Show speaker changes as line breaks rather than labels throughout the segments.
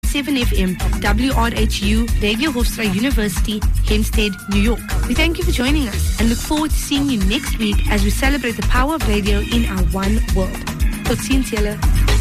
101.7 FM, WRHU, Radio Hofstra University, Hempstead, New York. We thank you for joining us and look forward to seeing you next week as we celebrate the power of radio in our one world. Tot ziens, julle.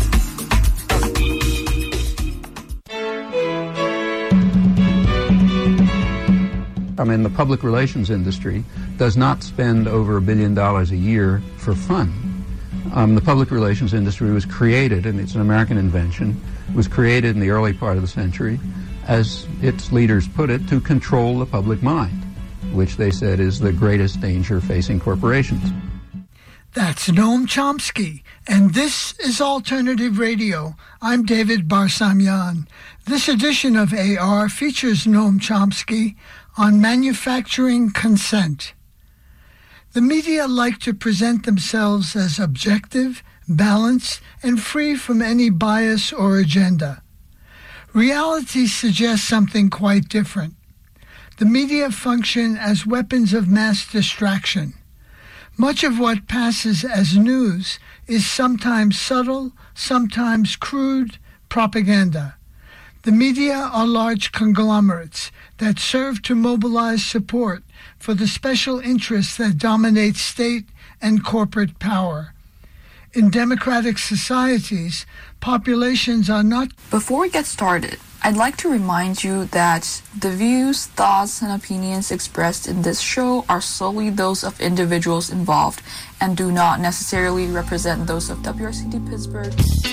I mean, the public relations industry does not spend over $1 billion a year for fun. The public relations industry was created, and it's an American invention, was created in the early part of the century, as its leaders put it, to control the public mind, which they said is the greatest danger facing corporations.
That's Noam Chomsky, and this is Alternative Radio. I'm David Barsamian. This edition of AR features Noam Chomsky on manufacturing consent. The media like to present themselves as objective, balanced, and free from any bias or agenda. Reality suggests something quite different. The media function as weapons of mass distraction. Much of what passes as news is sometimes subtle, sometimes crude propaganda. The media are large conglomerates that serve to mobilize support for the special interests that dominate state and corporate power. In democratic societies, populations are not...
Before we get started, I'd like to remind you that the views, thoughts, and opinions expressed in this show are solely those of individuals involved and do not necessarily represent those of WRCD Pittsburgh.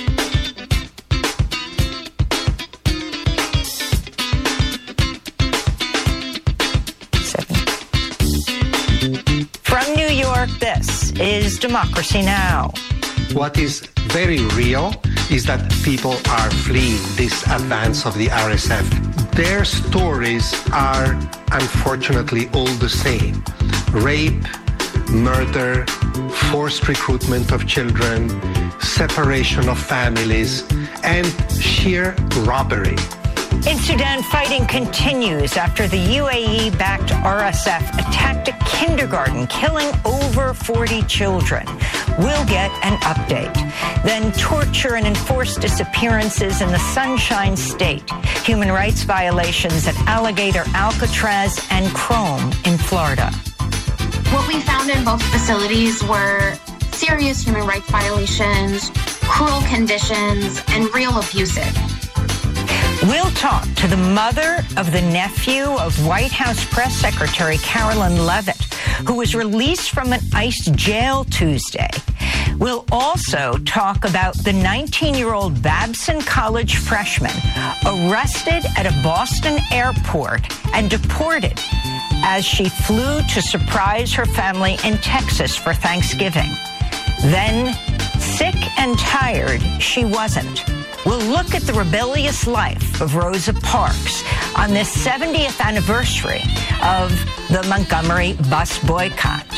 From New York, this is Democracy Now!
What is very real is that people are fleeing this advance of the RSF. Their stories are unfortunately all the same. Rape, murder, forced recruitment of children, separation of families, and sheer robbery.
In Sudan, fighting continues after the UAE-backed RSF attacked a kindergarten, killing over 40 children. We'll get an update. Then torture and enforced disappearances in the Sunshine State. Human rights violations at Alligator, Alcatraz, and Chrome in Florida.
What we found in both facilities were serious human rights violations, cruel conditions, and real abuses.
We'll talk to the mother of the nephew of White House Press Secretary Carolyn Leavitt, who was released from an ICE jail Tuesday. We'll also talk about the 19-year-old Babson College freshman arrested at a Boston airport and deported as she flew to surprise her family in Texas for Thanksgiving. Then, sick and tired, she wasn't. We'll look at the rebellious life of Rosa Parks on this 70th anniversary of the Montgomery bus boycott.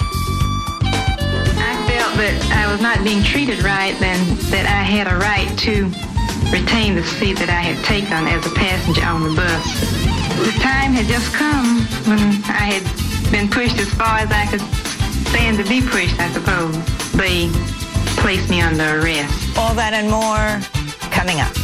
I felt that I was not being treated right, and that I had a right to retain the seat that I had taken as a passenger on the bus. The time had just come when I had been pushed as far as I could stand to be pushed, I suppose. They placed me under arrest.
All that and more coming up.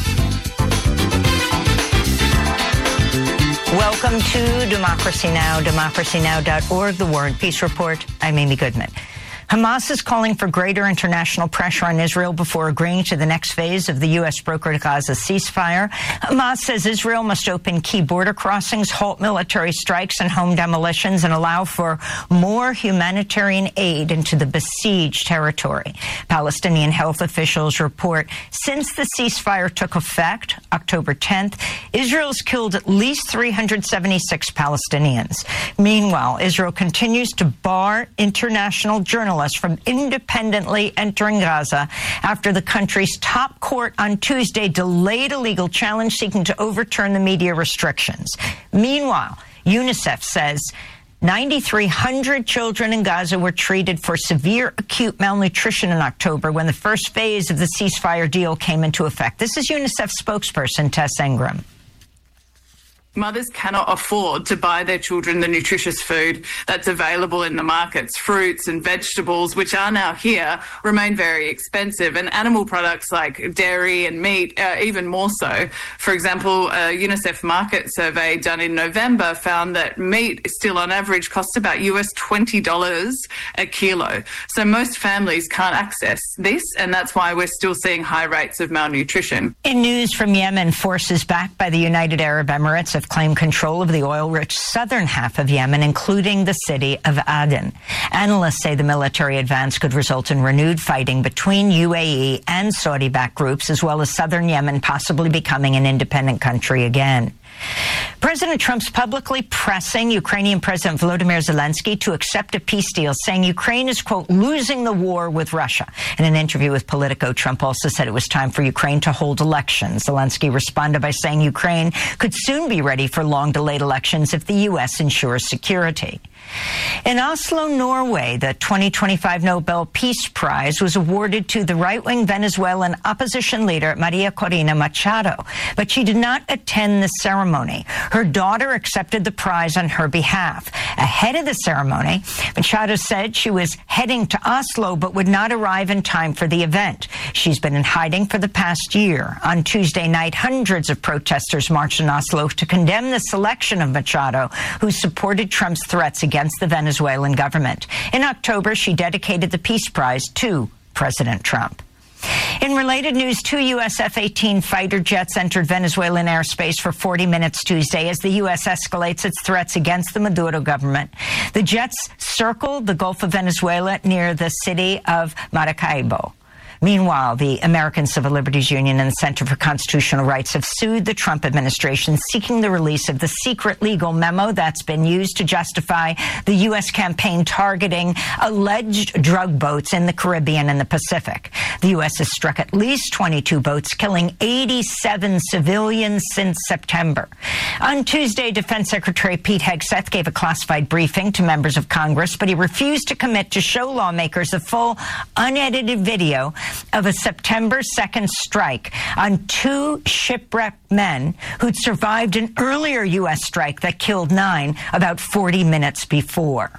Welcome to Democracy Now!, democracynow.org, The War and Peace Report. I'm Amy Goodman. Hamas is calling for greater international pressure on Israel before agreeing to the next phase of the U.S.-brokered Gaza ceasefire. Hamas says Israel must open key border crossings, halt military strikes and home demolitions, and allow for more humanitarian aid into the besieged territory. Palestinian health officials report since the ceasefire took effect, October 10th, Israel's killed at least 376 Palestinians. Meanwhile, Israel continues to bar international journalists from independently entering Gaza after the country's top court on Tuesday delayed a legal challenge seeking to overturn the media restrictions. Meanwhile, UNICEF says 9,300 children in Gaza were treated for severe acute malnutrition in October when the first phase of the ceasefire deal came into effect. This is UNICEF spokesperson Tess Ingram.
Mothers cannot afford to buy their children the nutritious food that's available in the markets. Fruits and vegetables, which are now here, remain very expensive, and animal products like dairy and meat even more so. For example, a UNICEF market survey done in November found that meat still on average costs about US $20 a kilo. So most families can't access this, and that's why we're still seeing high rates of malnutrition.
In news from Yemen, forces backed by the United Arab Emirates have claimed control of the oil-rich southern half of Yemen, including the city of Aden. Analysts say the military advance could result in renewed fighting between UAE and Saudi-backed groups, as well as southern Yemen possibly becoming an independent country again. President Trump's publicly pressing Ukrainian President Volodymyr Zelensky to accept a peace deal, saying Ukraine is, quote, losing the war with Russia. In an interview with Politico, Trump also said it was time for Ukraine to hold elections. Zelensky responded by saying Ukraine could soon be ready for long-delayed elections if the U.S. ensures security. In Oslo, Norway, the 2025 Nobel Peace Prize was awarded to the right-wing Venezuelan opposition leader Maria Corina Machado, but she did not attend the ceremony. Her daughter accepted the prize on her behalf. Ahead of the ceremony, Machado said she was heading to Oslo but would not arrive in time for the event. She's been in hiding for the past year. On Tuesday night, hundreds of protesters marched in Oslo to condemn the selection of Machado, who supported Trump's threats against the Venezuelan government. In October, she dedicated the Peace Prize to President Trump. In related news, 2 U.S. F-18 fighter jets entered Venezuelan airspace for 40 minutes Tuesday as the U.S. escalates its threats against the Maduro government. The jets circled the Gulf of Venezuela near the city of Maracaibo. Meanwhile, the American Civil Liberties Union and the Center for Constitutional Rights have sued the Trump administration, seeking the release of the secret legal memo that's been used to justify the U.S. campaign targeting alleged drug boats in the Caribbean and the Pacific. The U.S. has struck at least 22 boats, killing 87 civilians since September. On Tuesday, Defense Secretary Pete Hegseth gave a classified briefing to members of Congress, but he refused to commit to show lawmakers the full, unedited video of a September 2nd strike on 2 shipwrecked men who'd survived an earlier U.S. strike that killed 9 about 40 minutes before.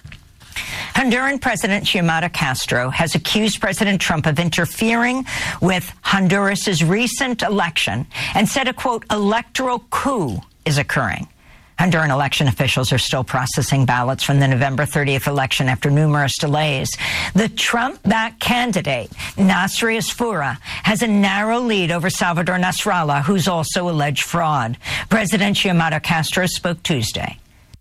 Honduran President Xiomara Castro has accused President Trump of interfering with Honduras's recent election and said a, quote, electoral coup is occurring. Honduran election officials are still processing ballots from the November 30th election after numerous delays. The Trump-backed candidate, Nasri Asfura, has a narrow lead over Salvador Nasrallah, who's also alleged fraud. President Xiomara Castro spoke Tuesday.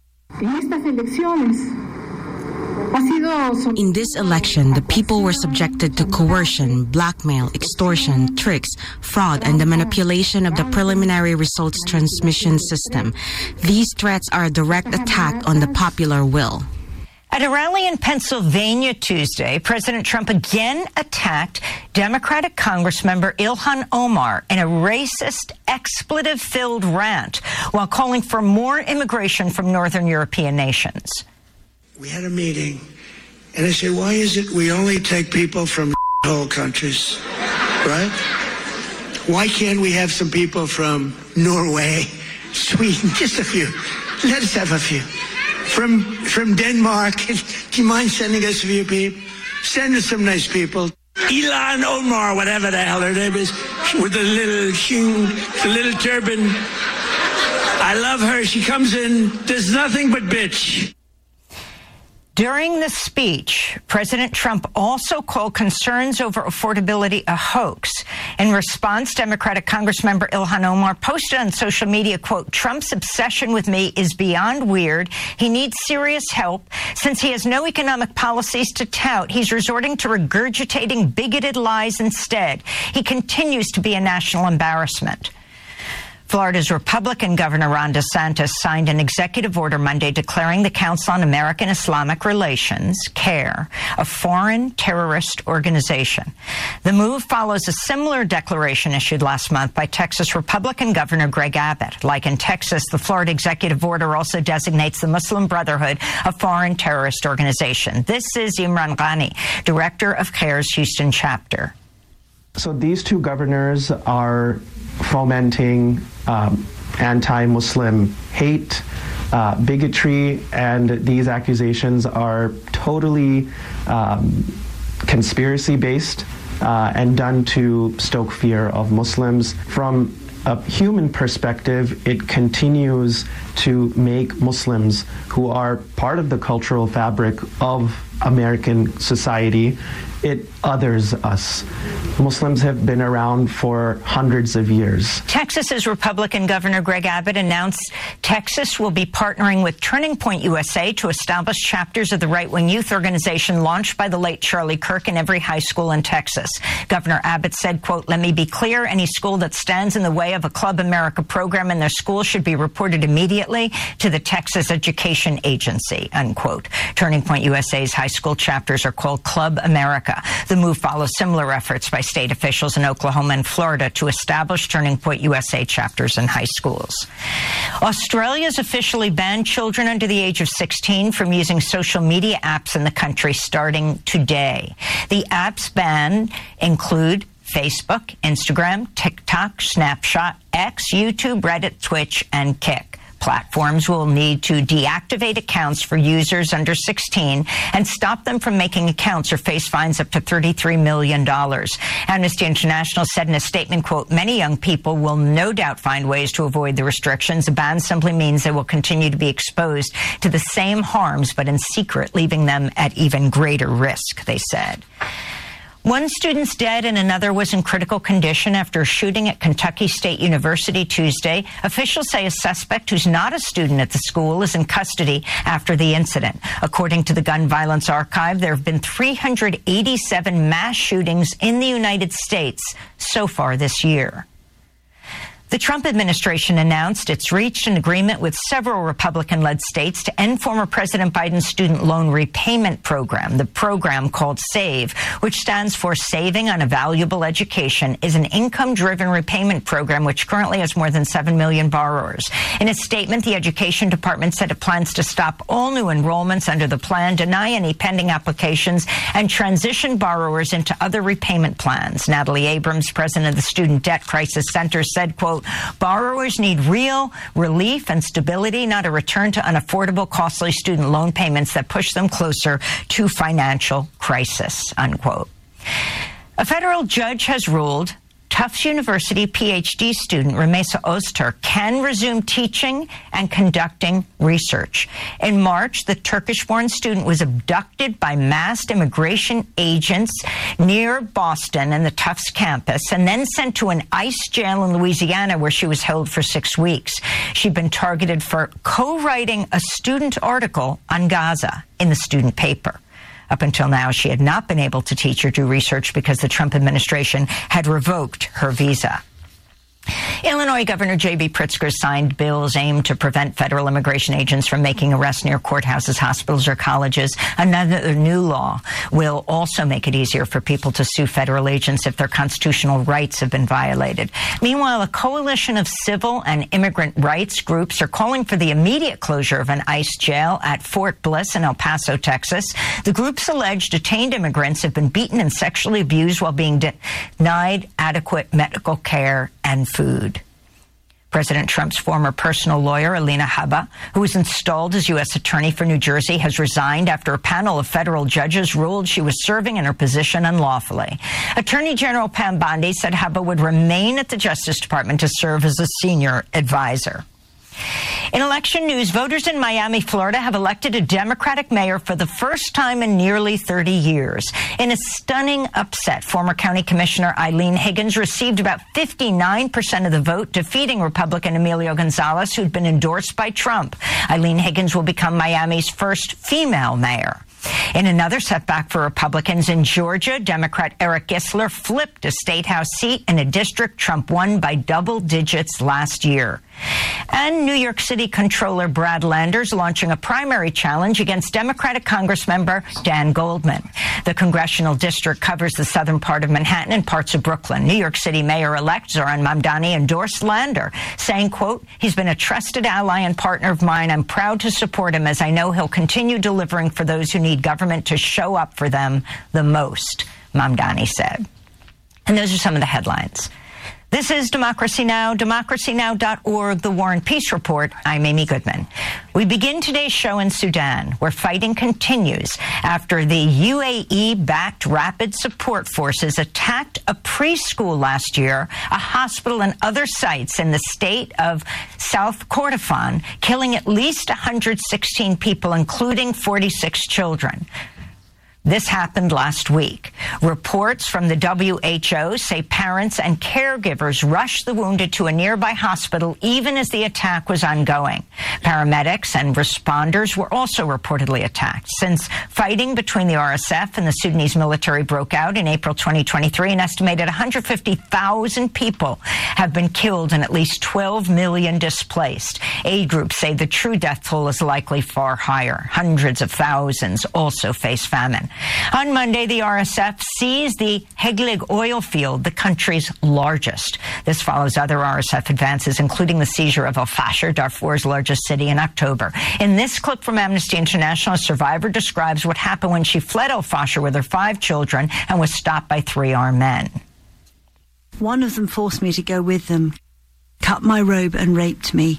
In this election, the people were subjected to coercion, blackmail, extortion, tricks, fraud, and the manipulation of the preliminary results transmission system. These threats are a direct attack on the popular will.
At a rally in Pennsylvania Tuesday, President Trump again attacked Democratic Congressmember Ilhan Omar in a racist, expletive-filled rant while calling for more immigration from Northern European nations.
We had a meeting, and I said, why is it we only take people from whole countries, right? Why can't we have some people from Norway, Sweden, just a few? Let us have a few. From Denmark, do you mind sending us a few people? Send us some nice people. Ilhan Omar, whatever the hell her name is, with the little turban. I love her. She comes in, does nothing but bitch.
During the speech, President Trump also called concerns over affordability a hoax. In response, Democratic Congressmember Ilhan Omar posted on social media, quote, Trump's obsession with me is beyond weird. He needs serious help. Since he has no economic policies to tout, he's resorting to regurgitating bigoted lies instead. He continues to be a national embarrassment. Florida's Republican Governor Ron DeSantis signed an executive order Monday declaring the Council on American Islamic Relations, CAIR, a foreign terrorist organization. The move follows a similar declaration issued last month by Texas Republican Governor Greg Abbott. Like in Texas, the Florida executive order also designates the Muslim Brotherhood a foreign terrorist organization. This is Imran Ghani, director of CAIR's Houston chapter.
So these two governors are fomenting anti-Muslim hate, bigotry, and these accusations are totally conspiracy-based and done to stoke fear of Muslims. From a human perspective, it continues to make Muslims, who are part of the cultural fabric of American society, it others us. Muslims have been around for hundreds of years.
Texas's Republican Governor Greg Abbott announced Texas will be partnering with Turning Point USA to establish chapters of the right-wing youth organization launched by the late Charlie Kirk in every high school in Texas. Governor Abbott said, quote, "Let me be clear, any school that stands in the way of a Club America program in their school should be reported immediately to the Texas Education Agency," unquote. Turning Point USA's high school chapters are called Club America. The move follows similar efforts by state officials in Oklahoma and Florida to establish Turning Point USA chapters in high schools. Australia's officially banned children under the age of 16 from using social media apps in the country starting today. The apps banned include Facebook, Instagram, TikTok, Snapchat, X, YouTube, Reddit, Twitch, and Kick. Platforms will need to deactivate accounts for users under 16 and stop them from making accounts or face fines up to $33 million. Amnesty International said in a statement, quote, "Many young people will no doubt find ways to avoid the restrictions. A ban simply means they will continue to be exposed to the same harms, but in secret, leaving them at even greater risk," they said. One student's dead and another was in critical condition after a shooting at Kentucky State University Tuesday. Officials say a suspect who's not a student at the school is in custody after the incident. According to the Gun Violence Archive, there have been 387 mass shootings in the United States so far this year. The Trump administration announced it's reached an agreement with several Republican-led states to end former President Biden's student loan repayment program. The program, called SAVE, which stands for Saving on a Valuable Education, is an income-driven repayment program which currently has more than 7 million borrowers. In a statement, the Education Department said it plans to stop all new enrollments under the plan, deny any pending applications, and transition borrowers into other repayment plans. Natalie Abrams, president of the Student Debt Crisis Center, said, quote, "Borrowers need real relief and stability, not a return to unaffordable, costly student loan payments that push them closer to financial crisis," unquote. A federal judge has ruled Tufts University PhD student Remesa Öztürk can resume teaching and conducting research. In March, the Turkish-born student was abducted by masked immigration agents near Boston and the Tufts campus and then sent to an ICE jail in Louisiana where she was held for 6 weeks. She'd been targeted for co-writing a student article on Gaza in the student paper. Up until now, she had not been able to teach or do research because the Trump administration had revoked her visa. Illinois Governor J.B. Pritzker signed bills aimed to prevent federal immigration agents from making arrests near courthouses, hospitals, or colleges. Another new law will also make it easier for people to sue federal agents if their constitutional rights have been violated. Meanwhile, a coalition of civil and immigrant rights groups are calling for the immediate closure of an ICE jail at Fort Bliss in El Paso, Texas. The groups allege detained immigrants have been beaten and sexually abused while being denied adequate medical care and food. President Trump's former personal lawyer, Alina Habba, who was installed as U.S. Attorney for New Jersey, has resigned after a panel of federal judges ruled she was serving in her position unlawfully. Attorney General Pam Bondi said Habba would remain at the Justice Department to serve as a senior advisor. In election news, voters in Miami, Florida have elected a Democratic mayor for the first time in nearly 30 years. In a stunning upset, former County Commissioner Eileen Higgins received about 59% of the vote, defeating Republican Emilio Gonzalez, who'd been endorsed by Trump. Eileen Higgins will become Miami's first female mayor. In another setback for Republicans in Georgia, Democrat Eric Gissler flipped a state house seat in a district Trump won by double digits last year. And New York City Comptroller Brad Landers launching a primary challenge against Democratic Congressmember Dan Goldman. The congressional district covers the southern part of Manhattan and parts of Brooklyn. New York City Mayor-elect Zohran Mamdani endorsed Lander, saying, quote, "He's been a trusted ally and partner of mine. I'm proud to support him as I know he'll continue delivering for those who need government to show up for them the most," Mamdani said. And those are some of the headlines. This is Democracy Now!, democracynow.org, The War and Peace Report. I'm Amy Goodman. We begin today's show in Sudan, where fighting continues after the UAE-backed Rapid Support Forces attacked a preschool last year, a hospital, and other sites in the state of South Kordofan, killing at least 116 people, including 46 children. This happened last week. Reports from the WHO say parents and caregivers rushed the wounded to a nearby hospital even as the attack was ongoing. Paramedics and responders were also reportedly attacked. Since fighting between the RSF and the Sudanese military broke out in April 2023, an estimated 150,000 people have been killed and at least 12 million displaced. Aid groups say the true death toll is likely far higher. Hundreds of thousands also face famine. On Monday, the RSF seized the Heglig oil field, the country's largest. This follows other RSF advances, including the seizure of El Fasher, Darfur's largest city, in October. In this clip from Amnesty International, a survivor describes what happened when she fled El Fasher with her 5 children and was stopped by 3 armed men.
One of them forced me to go with them, cut my robe and raped me.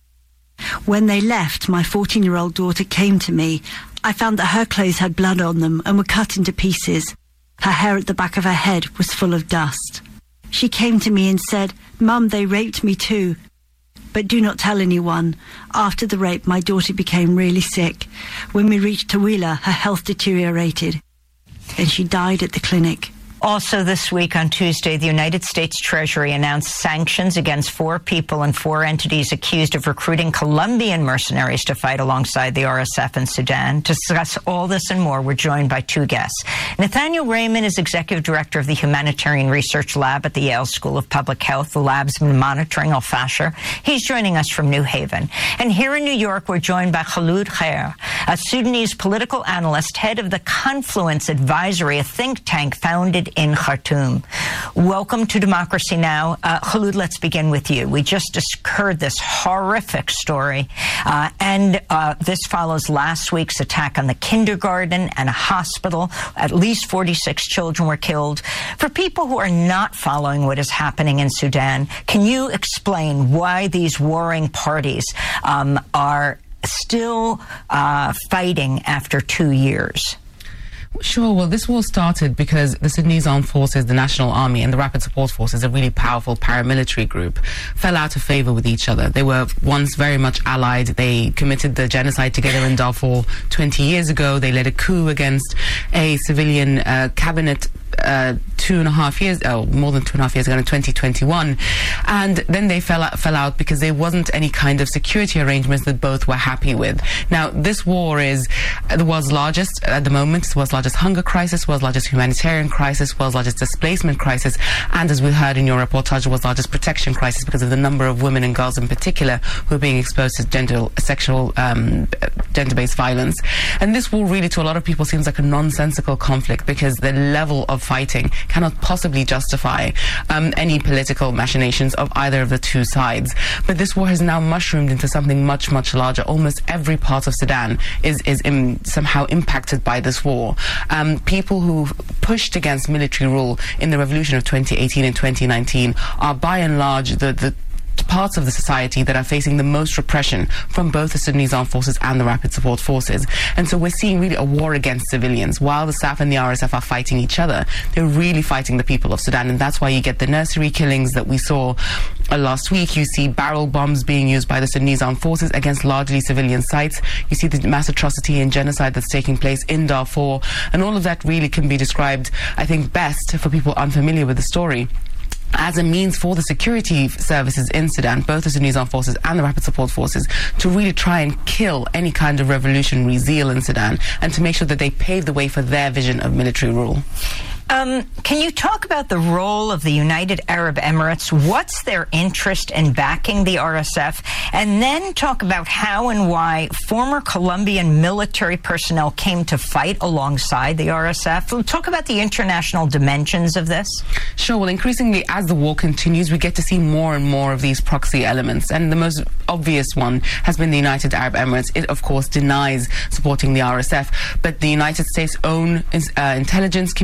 When they left, my 14-year-old daughter came to me. I found that her clothes had blood on them and were cut into pieces. Her hair at the back of her head was full of dust. She came to me and said, "Mum, they raped me too. But do not tell anyone." After the rape, my daughter became really sick. When we reached Tawila, her health deteriorated, and she died at the clinic.
Also this week on Tuesday, the United States Treasury announced sanctions against 4 people and 4 entities accused of recruiting Colombian mercenaries to fight alongside the RSF in Sudan. To discuss all this and more, we're joined by 2 guests. Nathaniel Raymond is Executive Director of the Humanitarian Research Lab at the Yale School of Public Health. The lab's been monitoring El Fasher. He's joining us from New Haven. And here in New York, we're joined by Khaloud Khair, a Sudanese political analyst, head of the Confluence Advisory, a think tank founded in Khartoum. Welcome to Democracy Now! Khaloud, let's begin with you. We just heard this horrific story, and this follows last week's attack on the kindergarten and a hospital. At least 46 children were killed. For people who are not following what is happening in Sudan, can you explain why these warring parties are still fighting after 2 years?
Sure. Well, this war started because the Sudanese Armed Forces, the National Army, and the Rapid Support Forces, a really powerful paramilitary group, fell out of favor with each other. They were once very much allied. They committed the genocide together in Darfur 20 years ago. They led a coup against a civilian cabinet 2.5 years, more than 2.5 years ago, in 2021, and then they fell out because there wasn't any kind of security arrangements that both were happy with. Now, this war is the world's largest at the moment. It's the world's largest hunger crisis, world's largest humanitarian crisis, world's largest displacement crisis, and as we heard in your reportage, world's largest protection crisis because of the number of women and girls in particular who are being exposed to gender-based violence. And this war really, to a lot of people, seems like a nonsensical conflict because the level of fighting cannot possibly justify any political machinations of either of the two sides. But this war has now mushroomed into something much, much larger. Almost every part of Sudan is somehow impacted by this war. People who pushed against military rule in the revolution of 2018 and 2019 are by and large the parts of the society that are facing the most repression from both the Sudanese Armed Forces and the Rapid Support Forces. And so we're seeing really a war against civilians. While the SAF and the RSF are fighting each other, they're really fighting the people of Sudan. And that's why you get the nursery killings that we saw last week. You see barrel bombs being used by the Sudanese Armed Forces against largely civilian sites. You see the mass atrocity and genocide that's taking place in Darfur. And all of that really can be described, I think, best for people unfamiliar with the story as a means for the security services in Sudan, both the Sudanese Armed Forces and the Rapid Support Forces, to really try and kill any kind of revolutionary zeal in Sudan and to make sure that they pave the way for their vision of military rule.
Can you talk about the role of the United Arab Emirates? What's their interest in backing the RSF? And then talk about how and why former Colombian military personnel came to fight alongside the RSF. Talk about the international dimensions of this.
Sure. Well, increasingly, as the war continues, we get to see more and more of these proxy elements. And the most obvious one has been the United Arab Emirates. It, of course, denies supporting the RSF. But the United States' own intelligence community,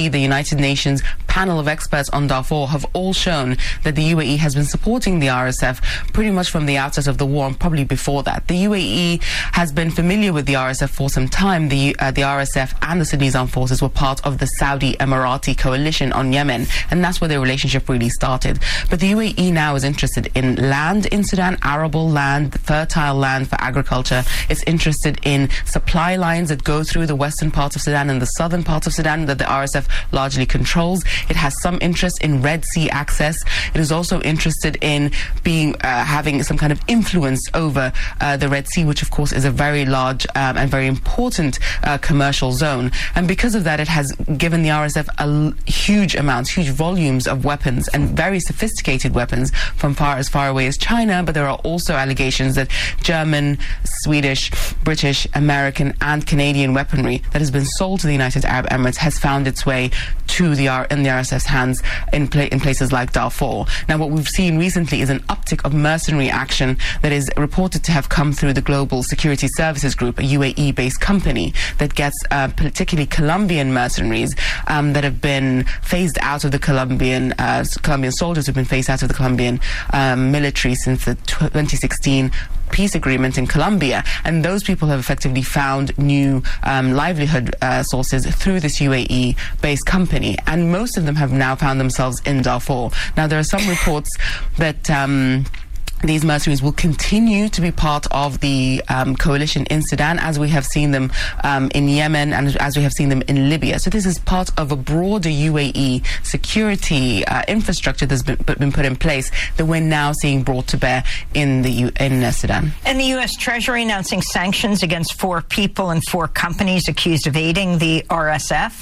UAE, the United Nations panel of experts on Darfur have all shown that the UAE has been supporting the RSF pretty much from the outset of the war, and probably before that. The UAE has been familiar with the RSF for some time. The RSF and the Sudanese Armed Forces were part of the Saudi Emirati coalition on Yemen, and that's where their relationship really started. But the UAE now is interested in land in Sudan, arable land, fertile land for agriculture. It's interested in supply lines that go through the western part of Sudan and the southern part of Sudan that the RSF largely controls. It has some interest in Red Sea access. It is also interested in having some kind of influence over the Red Sea, which of course is a very large and very important commercial zone. And because of that, it has given the RSF huge volumes of weapons, and very sophisticated weapons from as far away as China. But there are also allegations that German, Swedish, British, American and Canadian weaponry that has been sold to the United Arab Emirates has found its way to the RSF's hands in places like Darfur. Now, what we've seen recently is an uptick of mercenary action that is reported to have come through the Global Security Services Group, a UAE-based company that gets particularly Colombian mercenaries that have been phased out of the Colombian soldiers who have been phased out of the Colombian military since the 2016 peace agreement in Colombia, and those people have effectively found new livelihood sources through this UAE-based company, and most of them have now found themselves in Darfur. Now, there are some reports that these mercenaries will continue to be part of the coalition in Sudan, as we have seen them in Yemen and as we have seen them in Libya. So this is part of a broader UAE security infrastructure that's been put in place that we're now seeing brought to bear in Sudan.
And the U.S. Treasury announcing sanctions against 4 people and 4 companies accused of aiding the RSF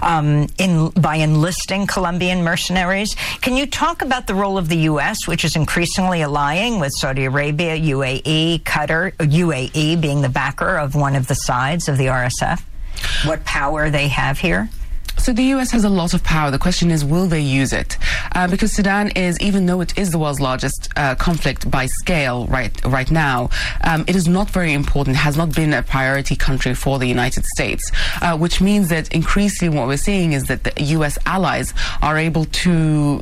by enlisting Colombian mercenaries. Can you talk about the role of the U.S., which is increasingly allying with Saudi Arabia, UAE, Qatar, UAE being the backer of one of the sides of the RSF? What power they have here?
So the U.S. has a lot of power. The question is, will they use it? Because Sudan is, even though it is the world's largest conflict by scale right now, it is not very important, has not been a priority country for the United States, which means that increasingly what we're seeing is that the U.S. allies are able to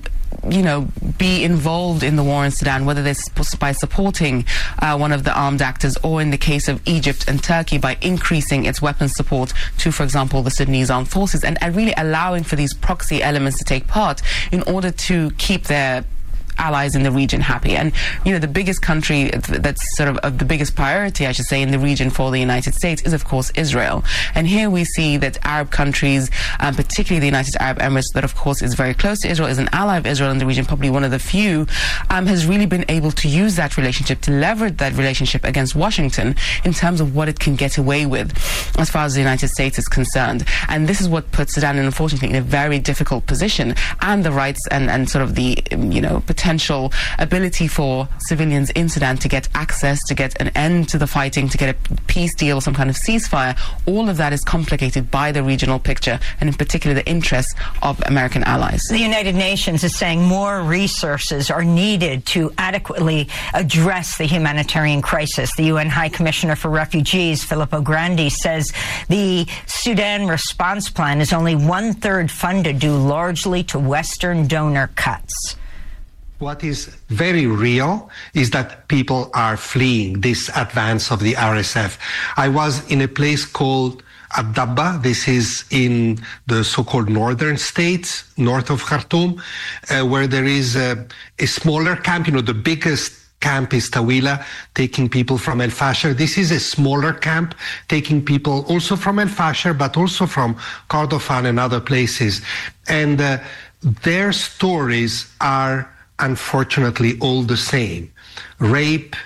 be involved in the war in Sudan, whether they're by supporting one of the armed actors, or in the case of Egypt and Turkey, by increasing its weapons support to, for example, the Sudanese Armed Forces, and really allowing for these proxy elements to take part in order to keep their allies in the region happy. And the biggest country that's sort of the biggest priority, I should say, in the region for the United States is of course Israel. And here we see that Arab countries, particularly the United Arab Emirates, that of course is very close to Israel, is an ally of Israel in the region, probably one of the few, has really been able to use that relationship, to leverage that relationship against Washington in terms of what it can get away with as far as the United States is concerned. And this is what puts Sudan, unfortunately, in a very difficult position, and the rights and sort of the potential ability for civilians in Sudan to get access, to get an end to the fighting, to get a peace deal or some kind of ceasefire. All of that is complicated by the regional picture, and in particular the interests of American allies.
The United Nations is saying more resources are needed to adequately address the humanitarian crisis. The UN High Commissioner for Refugees, Filippo Grandi, says the Sudan response plan is only 1/3 funded, due largely to Western donor cuts.
What is very real is that people are fleeing this advance of the RSF. I was in a place called Abdabba. This is in the so-called northern states, north of Khartoum, where there is a smaller camp. The biggest camp is Tawila, taking people from El Fasher. This is a smaller camp, taking people also from El Fasher, but also from Kordofan and other places. And their stories are unfortunately all the same. Rape,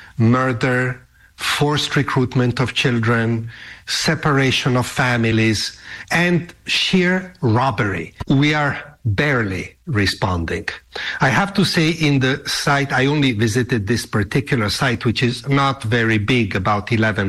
murder, forced recruitment of children, separation of families, and sheer robbery. We are barely responding. I have to say, in the site, I only visited this particular site, which is not very big, about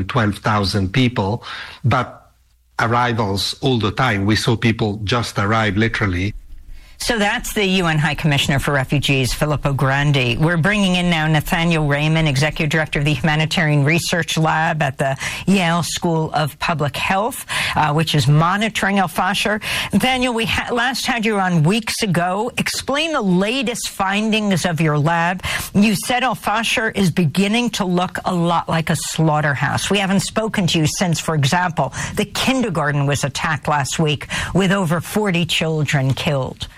12,000 people, but arrivals all the time. We saw people just arrive, literally.
So that's the UN High Commissioner for Refugees, Filippo Grandi. We're bringing in now Nathaniel Raymond, Executive Director of the Humanitarian Research Lab at the Yale School of Public Health, which is monitoring Al-Fasher. Nathaniel, we last had you on weeks ago. Explain the latest findings of your lab. You said Al-Fasher is beginning to look a lot like a slaughterhouse. We haven't spoken to you since, for example, the kindergarten was attacked last week with over 40 children killed.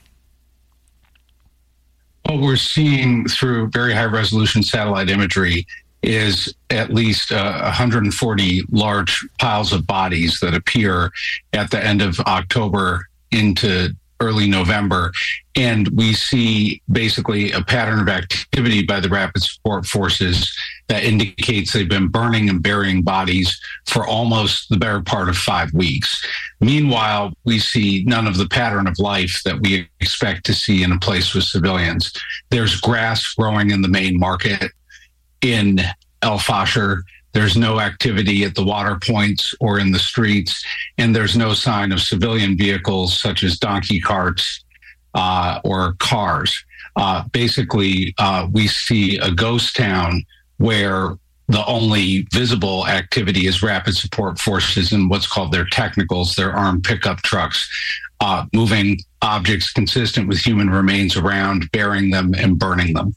What we're seeing through very high-resolution satellite imagery is at least 140 large piles of bodies that appear at the end of October into early November. And we see basically a pattern of activity by the Rapid Support Forces that indicates they've been burning and burying bodies for almost the better part of 5 weeks. Meanwhile, we see none of the pattern of life that we expect to see in a place with civilians. There's grass growing in the main market in Al-Fasher. There's no activity at the water points or in the streets, and there's no sign of civilian vehicles such as donkey carts or cars. Basically, we see a ghost town where the only visible activity is Rapid Support Forces and what's called their technicals, their armed pickup trucks, moving objects consistent with human remains around, burying them and burning them.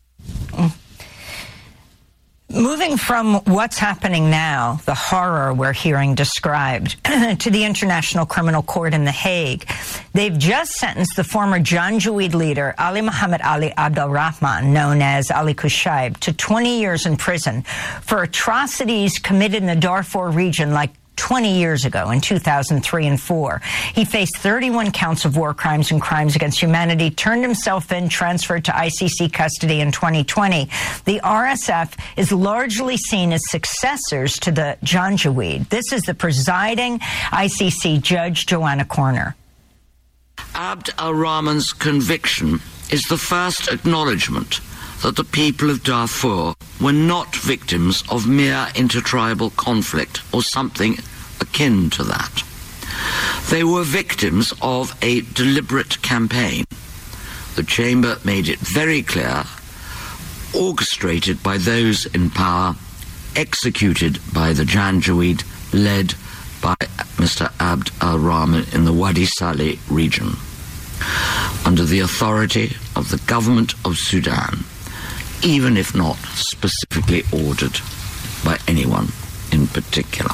Moving from what's happening now, the horror we're hearing described, to the International Criminal Court in The Hague, they've just sentenced the former Janjaweed leader, Ali Muhammad Ali Abdel-Rahman, known as Ali Kushayb, to 20 years in prison for atrocities committed in the Darfur region like 20 years ago in 2003 and 4. He faced 31 counts of war crimes and crimes against humanity, turned himself in, transferred to ICC custody in 2020. The RSF is largely seen as successors to the Janjaweed. This is the presiding ICC judge, Joanna Corner.
Abd al-Rahman's conviction is the first acknowledgement that the people of Darfur were not victims of mere intertribal conflict or something akin to that. They were victims of a deliberate campaign. The chamber made it very clear, orchestrated by those in power, executed by the Janjaweed, led by Mr. Abd al-Rahman in the Wadi Saleh region, under the authority of the government of Sudan, even if not specifically ordered by anyone in particular.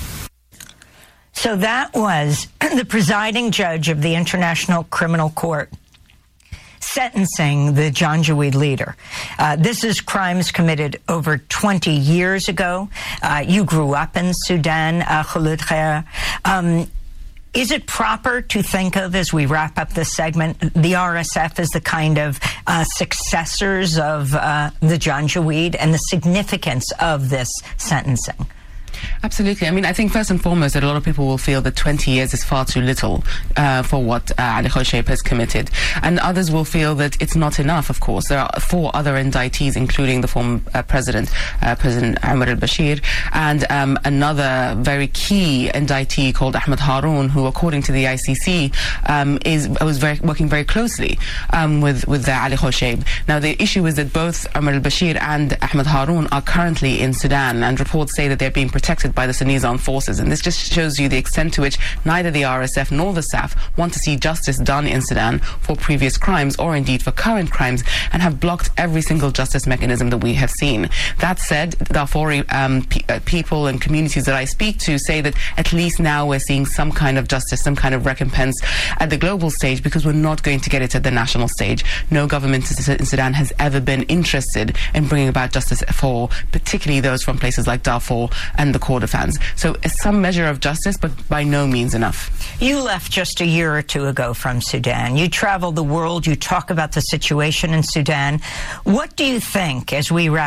So that was the presiding judge of the International Criminal Court sentencing the Janjaweed leader. This is crimes committed over 20 years ago. You grew up in Sudan, Khulud Khair. Is it proper to think of, as we wrap up this segment, the RSF as the kind of successors of the Janjaweed and the significance of this sentencing?
Absolutely. I mean, I think first and foremost that a lot of people will feel that 20 years is far too little for what Ali Kushayb has committed. And others will feel that it's not enough, of course. There are 4 other indictees, including the former President Omar al-Bashir, and another very key indictee called Ahmed Haroun, who, according to the ICC, was working very closely with Ali Kushayb. Now, the issue is that both Omar al-Bashir and Ahmed Haroun are currently in Sudan, and reports say that they're being protected by the Sudanese armed forces. And this just shows you the extent to which neither the RSF nor the SAF want to see justice done in Sudan for previous crimes or indeed for current crimes, and have blocked every single justice mechanism that we have seen. That said, Darfuri people and communities that I speak to say that at least now we're seeing some kind of justice, some kind of recompense at the global stage, because we're not going to get it at the national stage. No government in Sudan has ever been interested in bringing about justice for particularly those from places like Darfur and the Kordofans. So it's some measure of justice, but by no means enough.
You left just a year or two ago from Sudan. You travel the world. You talk about the situation in Sudan. What do you think, as we wrap up,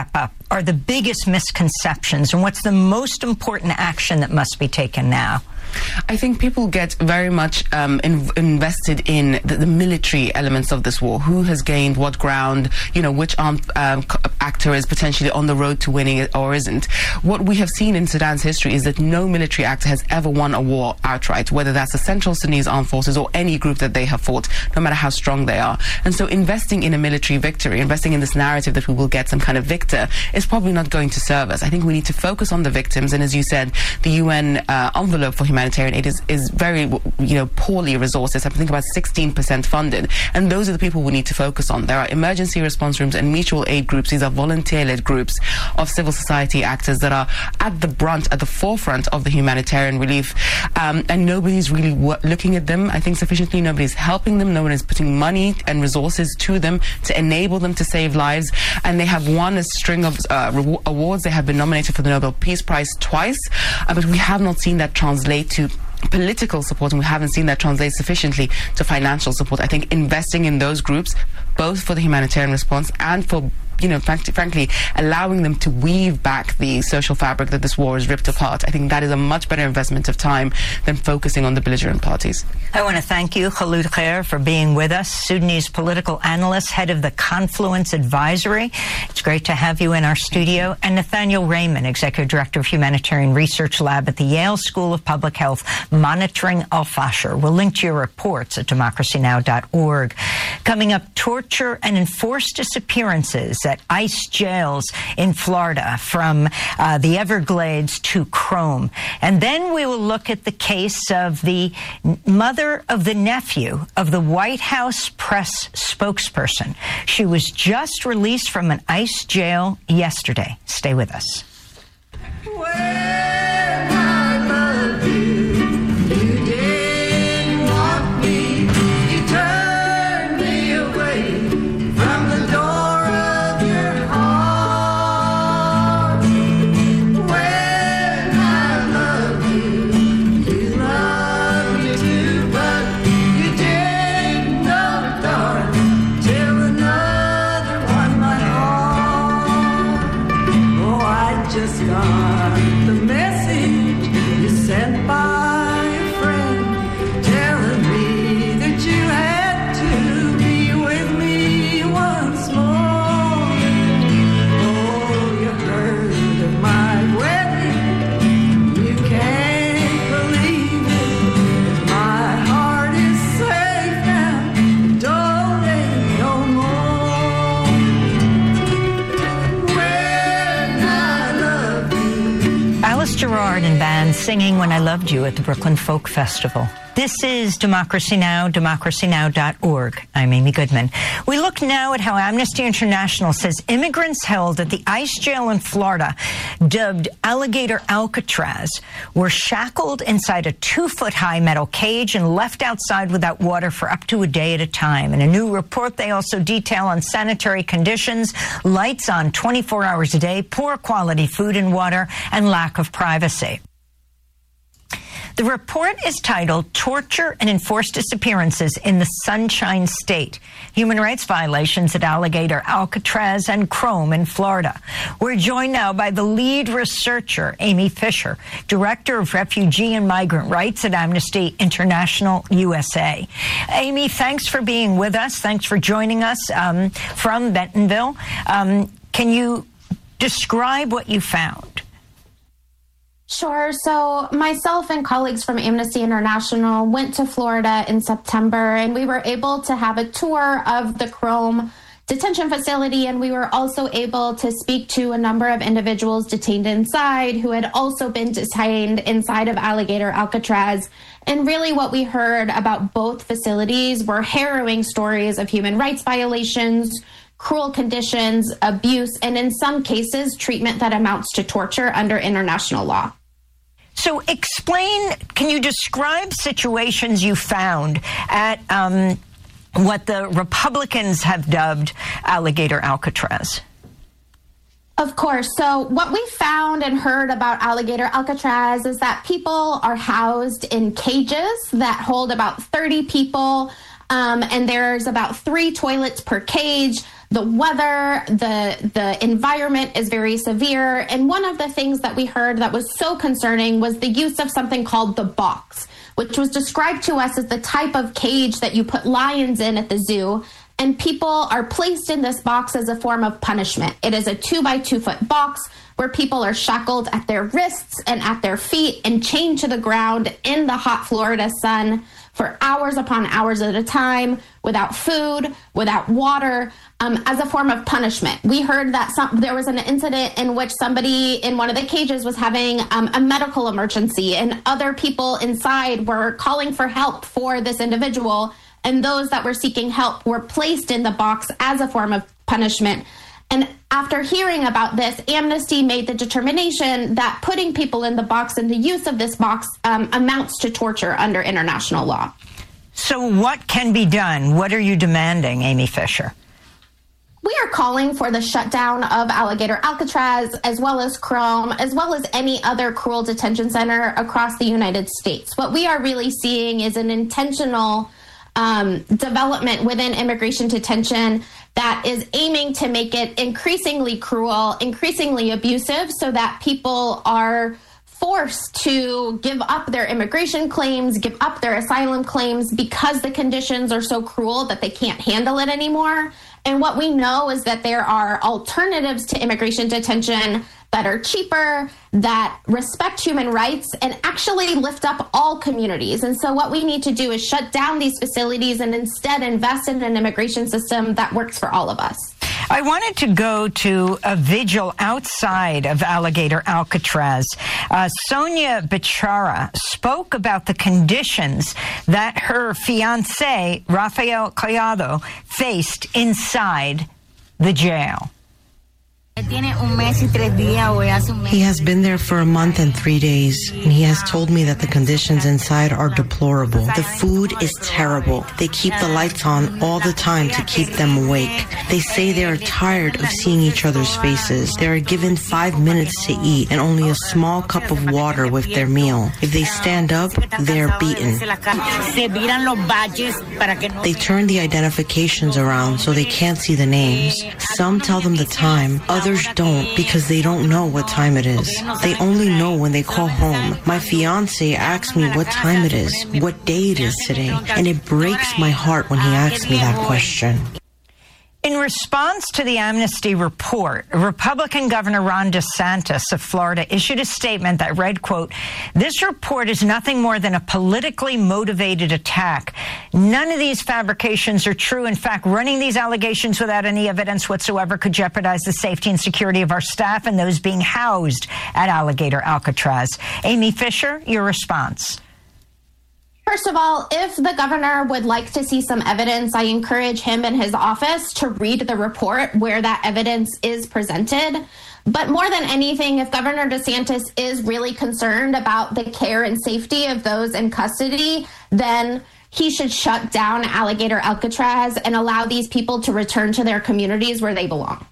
are the biggest misconceptions, and what's the most important action that must be taken now?
I think people get very much invested in the military elements of this war. Who has gained what ground, which armed actor is potentially on the road to winning it or isn't. What we have seen in Sudan's history is that no military actor has ever won a war outright, whether that's the Central Sudanese Armed Forces or any group that they have fought, no matter how strong they are. And so investing in a military victory, investing in this narrative that we will get some kind of victor, is probably not going to serve us. I think we need to focus on the victims, and as you said, the UN envelope for humanitarian aid is very, poorly resourced. I think about 16% funded, and those are the people we need to focus on. There are emergency response rooms and mutual aid groups. These are volunteer-led groups of civil society actors that are at the forefront of the humanitarian relief, and nobody's really looking at them, I think, sufficiently. Nobody's helping them. No one is putting money and resources to them to enable them to save lives, and they have won a string of awards. They have been nominated for the Nobel Peace Prize twice, but we have not seen that translate to political support, and we haven't seen that translate sufficiently to financial support. I think investing in those groups, both for the humanitarian response and for frankly, allowing them to weave back the social fabric that this war has ripped apart, I think that is a much better investment of time than focusing on the belligerent parties.
I want to thank you, Khulud Khair, for being with us, Sudanese political analyst, head of the Confluence Advisory. It's great to have you in our studio. And Nathaniel Raymond, executive director of Humanitarian Research Lab at the Yale School of Public Health, monitoring al-Fasher. We'll link to your reports at democracynow.org. Coming up, torture and enforced disappearances at ICE jails in Florida, from the Everglades to Chrome. And then we will look at the case of the mother of the nephew of the White House press spokesperson. She was just released from an ICE jail yesterday. Stay with us. Gerard and band singing When I Loved You at the Brooklyn Folk Festival. This is Democracy Now!, democracynow.org. I'm Amy Goodman. We look now at how Amnesty International says immigrants held at the ICE jail in Florida, dubbed Alligator Alcatraz, were shackled inside a 2-foot-high metal cage and left outside without water for up to a day at a time. In a new report, they also detail unsanitary conditions, lights on 24 hours a day, poor quality food and water, and lack of privacy. The report is titled Torture and Enforced Disappearances in the Sunshine State, Human Rights Violations at Alligator Alcatraz and Chrome in Florida. We're joined now by the lead researcher, Amy Fisher, Director of Refugee and Migrant Rights at Amnesty International USA. Amy, thanks for being with us. Thanks for joining us from Bentonville. Can you describe what you found?
Sure. So myself and colleagues from Amnesty International went to Florida in September, and we were able to have a tour of the Chrome detention facility, and we were also able to speak to a number of individuals detained inside who had also been detained inside of Alligator Alcatraz. And really what we heard about both facilities were harrowing stories of human rights violations, cruel conditions, abuse, and in some cases, treatment that amounts to torture under international law.
So can you describe situations you found at what the Republicans have dubbed Alligator Alcatraz?
Of course. So what we found and heard about Alligator Alcatraz is that people are housed in cages that hold about 30 people, and there's about 3 toilets per cage. The weather, the environment is very severe. And one of the things that we heard that was so concerning was the use of something called the box, which was described to us as the type of cage that you put lions in at the zoo. And people are placed in this box as a form of punishment. It is a 2x2 foot box where people are shackled at their wrists and at their feet and chained to the ground in the hot Florida sun for hours upon hours at a time, without food, without water, as a form of punishment. We heard that there was an incident in which somebody in one of the cages was having a medical emergency, and other people inside were calling for help for this individual, and those that were seeking help were placed in the box as a form of punishment. And after hearing about this, Amnesty made the determination that putting people in the box and the use of this box amounts to torture under international law.
So what can be done? What are you demanding, Amy Fisher?
We are calling for the shutdown of Alligator Alcatraz, as well as Chrome, as well as any other cruel detention center across the United States. What we are really seeing is an intentional development within immigration detention that is aiming to make it increasingly cruel, increasingly abusive, so that people are forced to give up their immigration claims, give up their asylum claims, because the conditions are so cruel that they can't handle it anymore. And what we know is that there are alternatives to immigration detention that are cheaper, that respect human rights, and actually lift up all communities. And so what we need to do is shut down these facilities and instead invest in an immigration system that works for all of us.
I wanted to go to a vigil outside of Alligator Alcatraz. Sonia Bichara spoke about the conditions that her fiancé, Rafael Collado, faced inside the jail.
He has been there for a month and 3 days, and he has told me that the conditions inside are deplorable. The food is terrible. They keep the lights on all the time to keep them awake. They say they are tired of seeing each other's faces. They are given 5 minutes to eat and only a small cup of water with their meal. If they stand up, they are beaten. They turn the identifications around so they can't see the names. Some tell them the time, others don't, because they don't know what time it is. They only know when they call home. My fiancé asks me what time it is, what day it is today, and it breaks my heart when he asks me that question.
In response to the Amnesty report, Republican Governor Ron DeSantis of Florida issued a statement that read, quote, "This report is nothing more than a politically motivated attack. None of these fabrications are true. In fact, running these allegations without any evidence whatsoever could jeopardize the safety and security of our staff and those being housed at Alligator Alcatraz." Amy Fisher, your response.
First of all, if the governor would like to see some evidence, I encourage him and his office to read the report where that evidence is presented. But more than anything, if Governor DeSantis is really concerned about the care and safety of those in custody, then he should shut down Alligator Alcatraz and allow these people to return to their communities where they belong.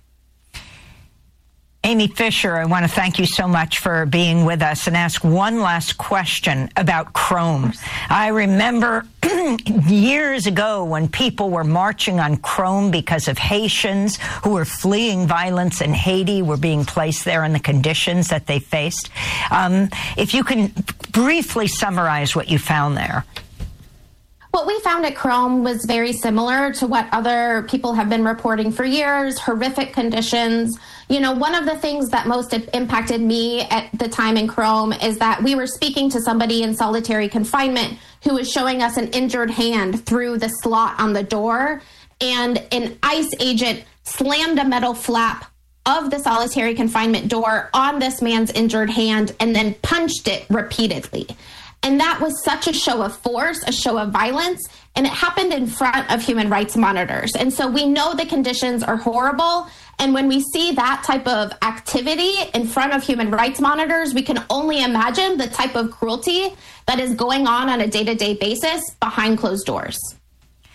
Amy Fisher, I want to thank you so much for being with us and ask one last question about Chrome. I remember years ago when people were marching on Chrome because of Haitians who were fleeing violence in Haiti, were being placed there in the conditions that they faced. If you can briefly summarize what you found there.
What we found at Chrome was very similar to what other people have been reporting for years, horrific conditions. You know, one of the things that most impacted me at the time in Chrome is that we were speaking to somebody in solitary confinement who was showing us an injured hand through the slot on the door, and an ICE agent slammed a metal flap of the solitary confinement door on this man's injured hand and then punched it repeatedly. And that was such a show of force, a show of violence, and it happened in front of human rights monitors. And so we know the conditions are horrible. And when we see that type of activity in front of human rights monitors, we can only imagine the type of cruelty that is going on a day-to-day basis behind closed doors.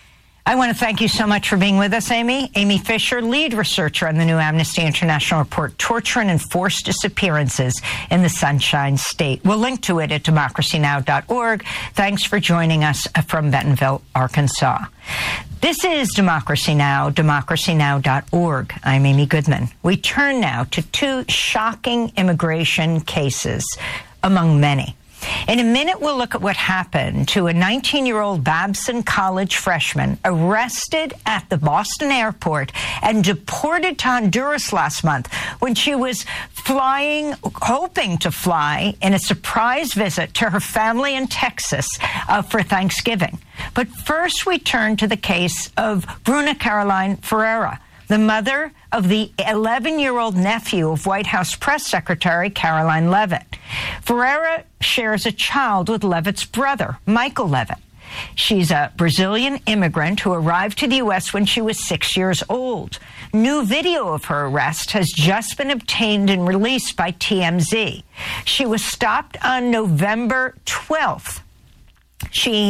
I want to thank you so much for being with us, Amy. Amy Fisher, lead researcher on the new Amnesty International report, Torture and Enforced Disappearances in the Sunshine State. We'll link to it at democracynow.org. Thanks for joining us from Bentonville, Arkansas. This is Democracy Now!, democracynow.org. I'm Amy Goodman. We turn now to two shocking immigration cases, among many. In a minute, we'll look at what happened to a 19-year-old Babson College freshman arrested at the Boston airport and deported to Honduras last month when she was hoping to fly in a surprise visit to her family in Texas for Thanksgiving. But first, we turn to the case of Bruna Caroline Ferreira, the mother of the 11-year-old nephew of White House Press Secretary Karoline Leavitt. Ferreira shares a child with Leavitt's brother, Michael Leavitt. She's a Brazilian immigrant who arrived to the U.S. when she was 6 years old. New video of her arrest has just been obtained and released by TMZ. She was stopped on November 12th. She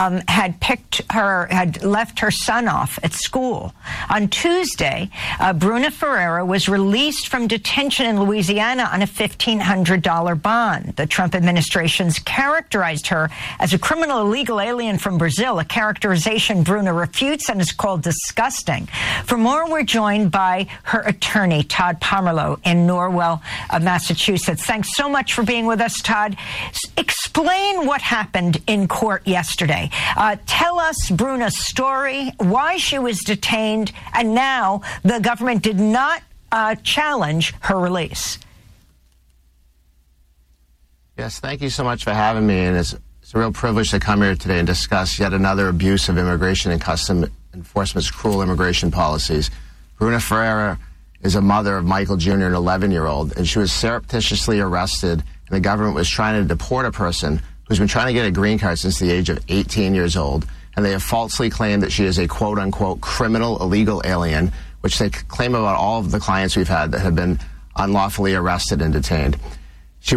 had left her son off at school. On Tuesday, Bruna Ferreira was released from detention in Louisiana on a $1,500 bond. The Trump administration's characterized her as a criminal illegal alien from Brazil, a characterization Bruna refutes and is called disgusting. For more, we're joined by her attorney, Todd Pomerleau, in Norwell, Massachusetts. Thanks so much for being with us, Todd. Explain what happened in court yesterday. Tell us Bruna's story, why she was detained, and now the government did not challenge her release.
Yes, thank you so much for having me, and it's a real privilege to come here today and discuss yet another abuse of Immigration and Customs Enforcement's cruel immigration policies. Bruna Ferreira is a mother of Michael Jr., an 11-year-old, and she was surreptitiously arrested, and the government was trying to deport a person who's been trying to get a green card since the age of 18 years old, and they have falsely claimed that she is a quote-unquote criminal illegal alien, which they claim about all of the clients we've had that have been unlawfully arrested and detained. She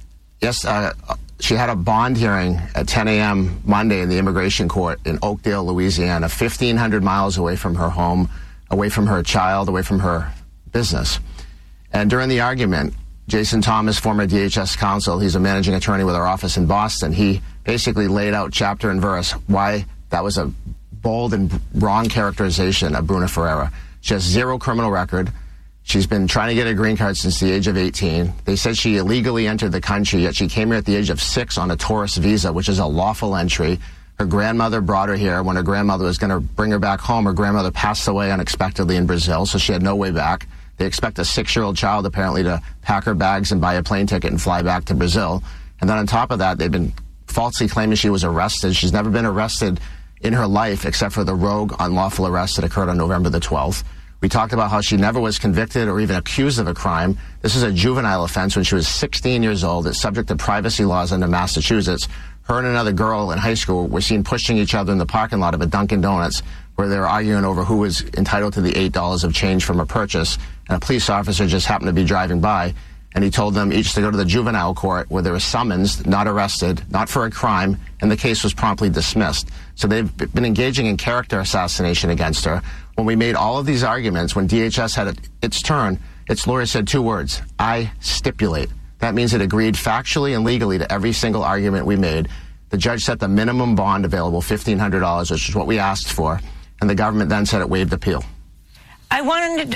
had a bond hearing at 10 a.m. Monday in the immigration court in Oakdale, Louisiana, 1,500 miles away from her home, away from her child, away from her business. And during the argument, Jason Thomas, former DHS counsel, he's a managing attorney with our office in Boston, he basically laid out chapter and verse why that was a bold and wrong characterization of Bruna Ferreira. She has zero criminal record. She's been trying to get a green card since the age of 18. They said she illegally entered the country, yet she came here at the age of 6 on a tourist visa, which is a lawful entry. Her grandmother brought her here. When her grandmother was going to bring her back home, her grandmother passed away unexpectedly in Brazil, so she had no way back. They expect a 6-year-old child apparently to pack her bags and buy a plane ticket and fly back to Brazil. And then on top of that, they've been falsely claiming she was arrested. She's never been arrested in her life except for the rogue unlawful arrest that occurred on November the 12th. We talked about how she never was convicted or even accused of a crime. This is a juvenile offense when she was 16 years old. It's subject to privacy laws under Massachusetts. Her and another girl in high school were seen pushing each other in the parking lot of a Dunkin' Donuts where they were arguing over who was entitled to the $8 of change from a purchase. And a police officer just happened to be driving by, and he told them each to go to the juvenile court where they were summoned, not arrested, not for a crime, and the case was promptly dismissed. So they've been engaging in character assassination against her. When we made all of these arguments, when DHS had its turn, its lawyer said 2 words: I stipulate. That means it agreed factually and legally to every single argument we made. The judge set the minimum bond available, $1,500, which is what we asked for, and the government then said it waived appeal.
I wanted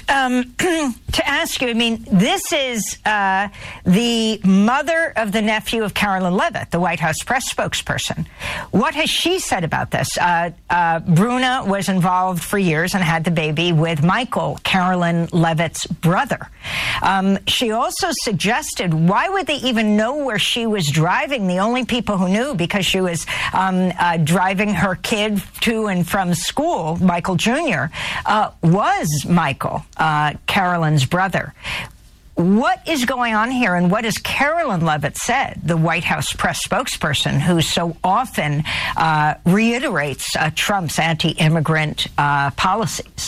to ask you, I mean, this is the mother of the nephew of Karoline Leavitt, the White House press spokesperson. What has she said about this? Bruna was involved for years and had the baby with Michael, Karoline Leavitt's brother. She also suggested, why would they even know where she was driving? The only people who knew, because she was driving her kid to and from school, Michael Jr., was Michael, Karoline's brother. What is going on here, and what has Karoline Leavitt said, the White House press spokesperson, who so often reiterates Trump's anti-immigrant policies?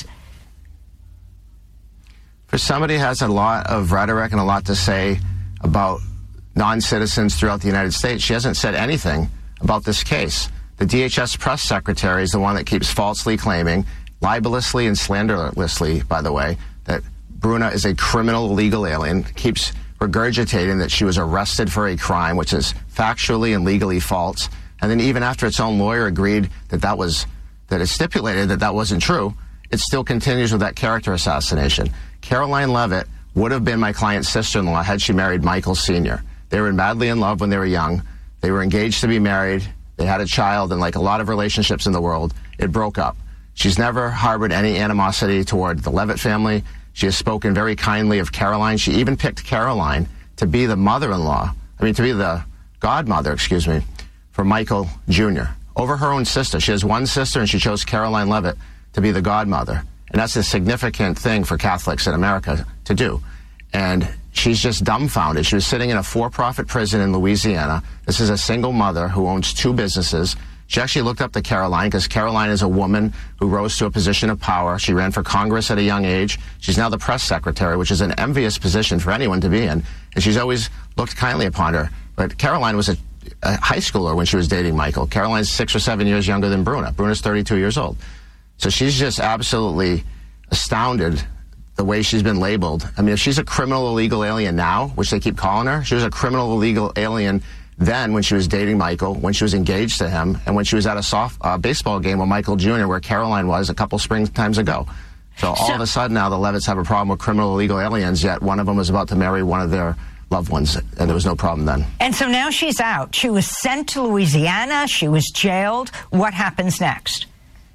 For somebody who has a lot of rhetoric and a lot to say about non-citizens throughout the United States, she hasn't said anything about this case. The DHS press secretary is the one that keeps falsely claiming, libelously and slanderously, by the way, that Bruna is a criminal illegal alien, keeps regurgitating that she was arrested for a crime, which is factually and legally false. And then even after its own lawyer agreed that it stipulated that wasn't true, it still continues with that character assassination. Caroline Leavitt would have been my client's sister-in-law had she married Michael Sr. They were madly in love when they were young. They were engaged to be married. They had a child, and like a lot of relationships in the world, it broke up. She's never harbored any animosity toward the Leavitt family. She has spoken very kindly of Caroline. She even picked Caroline to be the to be the godmother, for Michael Jr. over her own sister. She has one sister, and she chose Caroline Leavitt to be the godmother. And that's a significant thing for Catholics in America to do. And she's just dumbfounded. She was sitting in a for-profit prison in Louisiana. This is a single mother who owns 2 businesses. She actually looked up to Caroline because Caroline is a woman who rose to a position of power. She ran for Congress at a young age. She's now the press secretary, which is an envious position for anyone to be in. And she's always looked kindly upon her. But Caroline was a high schooler when she was dating Michael. Caroline's 6 or 7 years younger than Bruna. Bruna's 32 years old. So she's just absolutely astounded the way she's been labeled. I mean, if she's a criminal illegal alien now, which they keep calling her, she was a criminal illegal alien then when she was dating Michael, when she was engaged to him, and when she was at a baseball game with Michael Jr., where Caroline was a couple springtimes ago. So all of a sudden now the Levitts have a problem with criminal illegal aliens, yet one of them was about to marry one of their loved ones, and there was no problem then.
And so now she's out. She was sent to Louisiana. She was jailed. What happens next?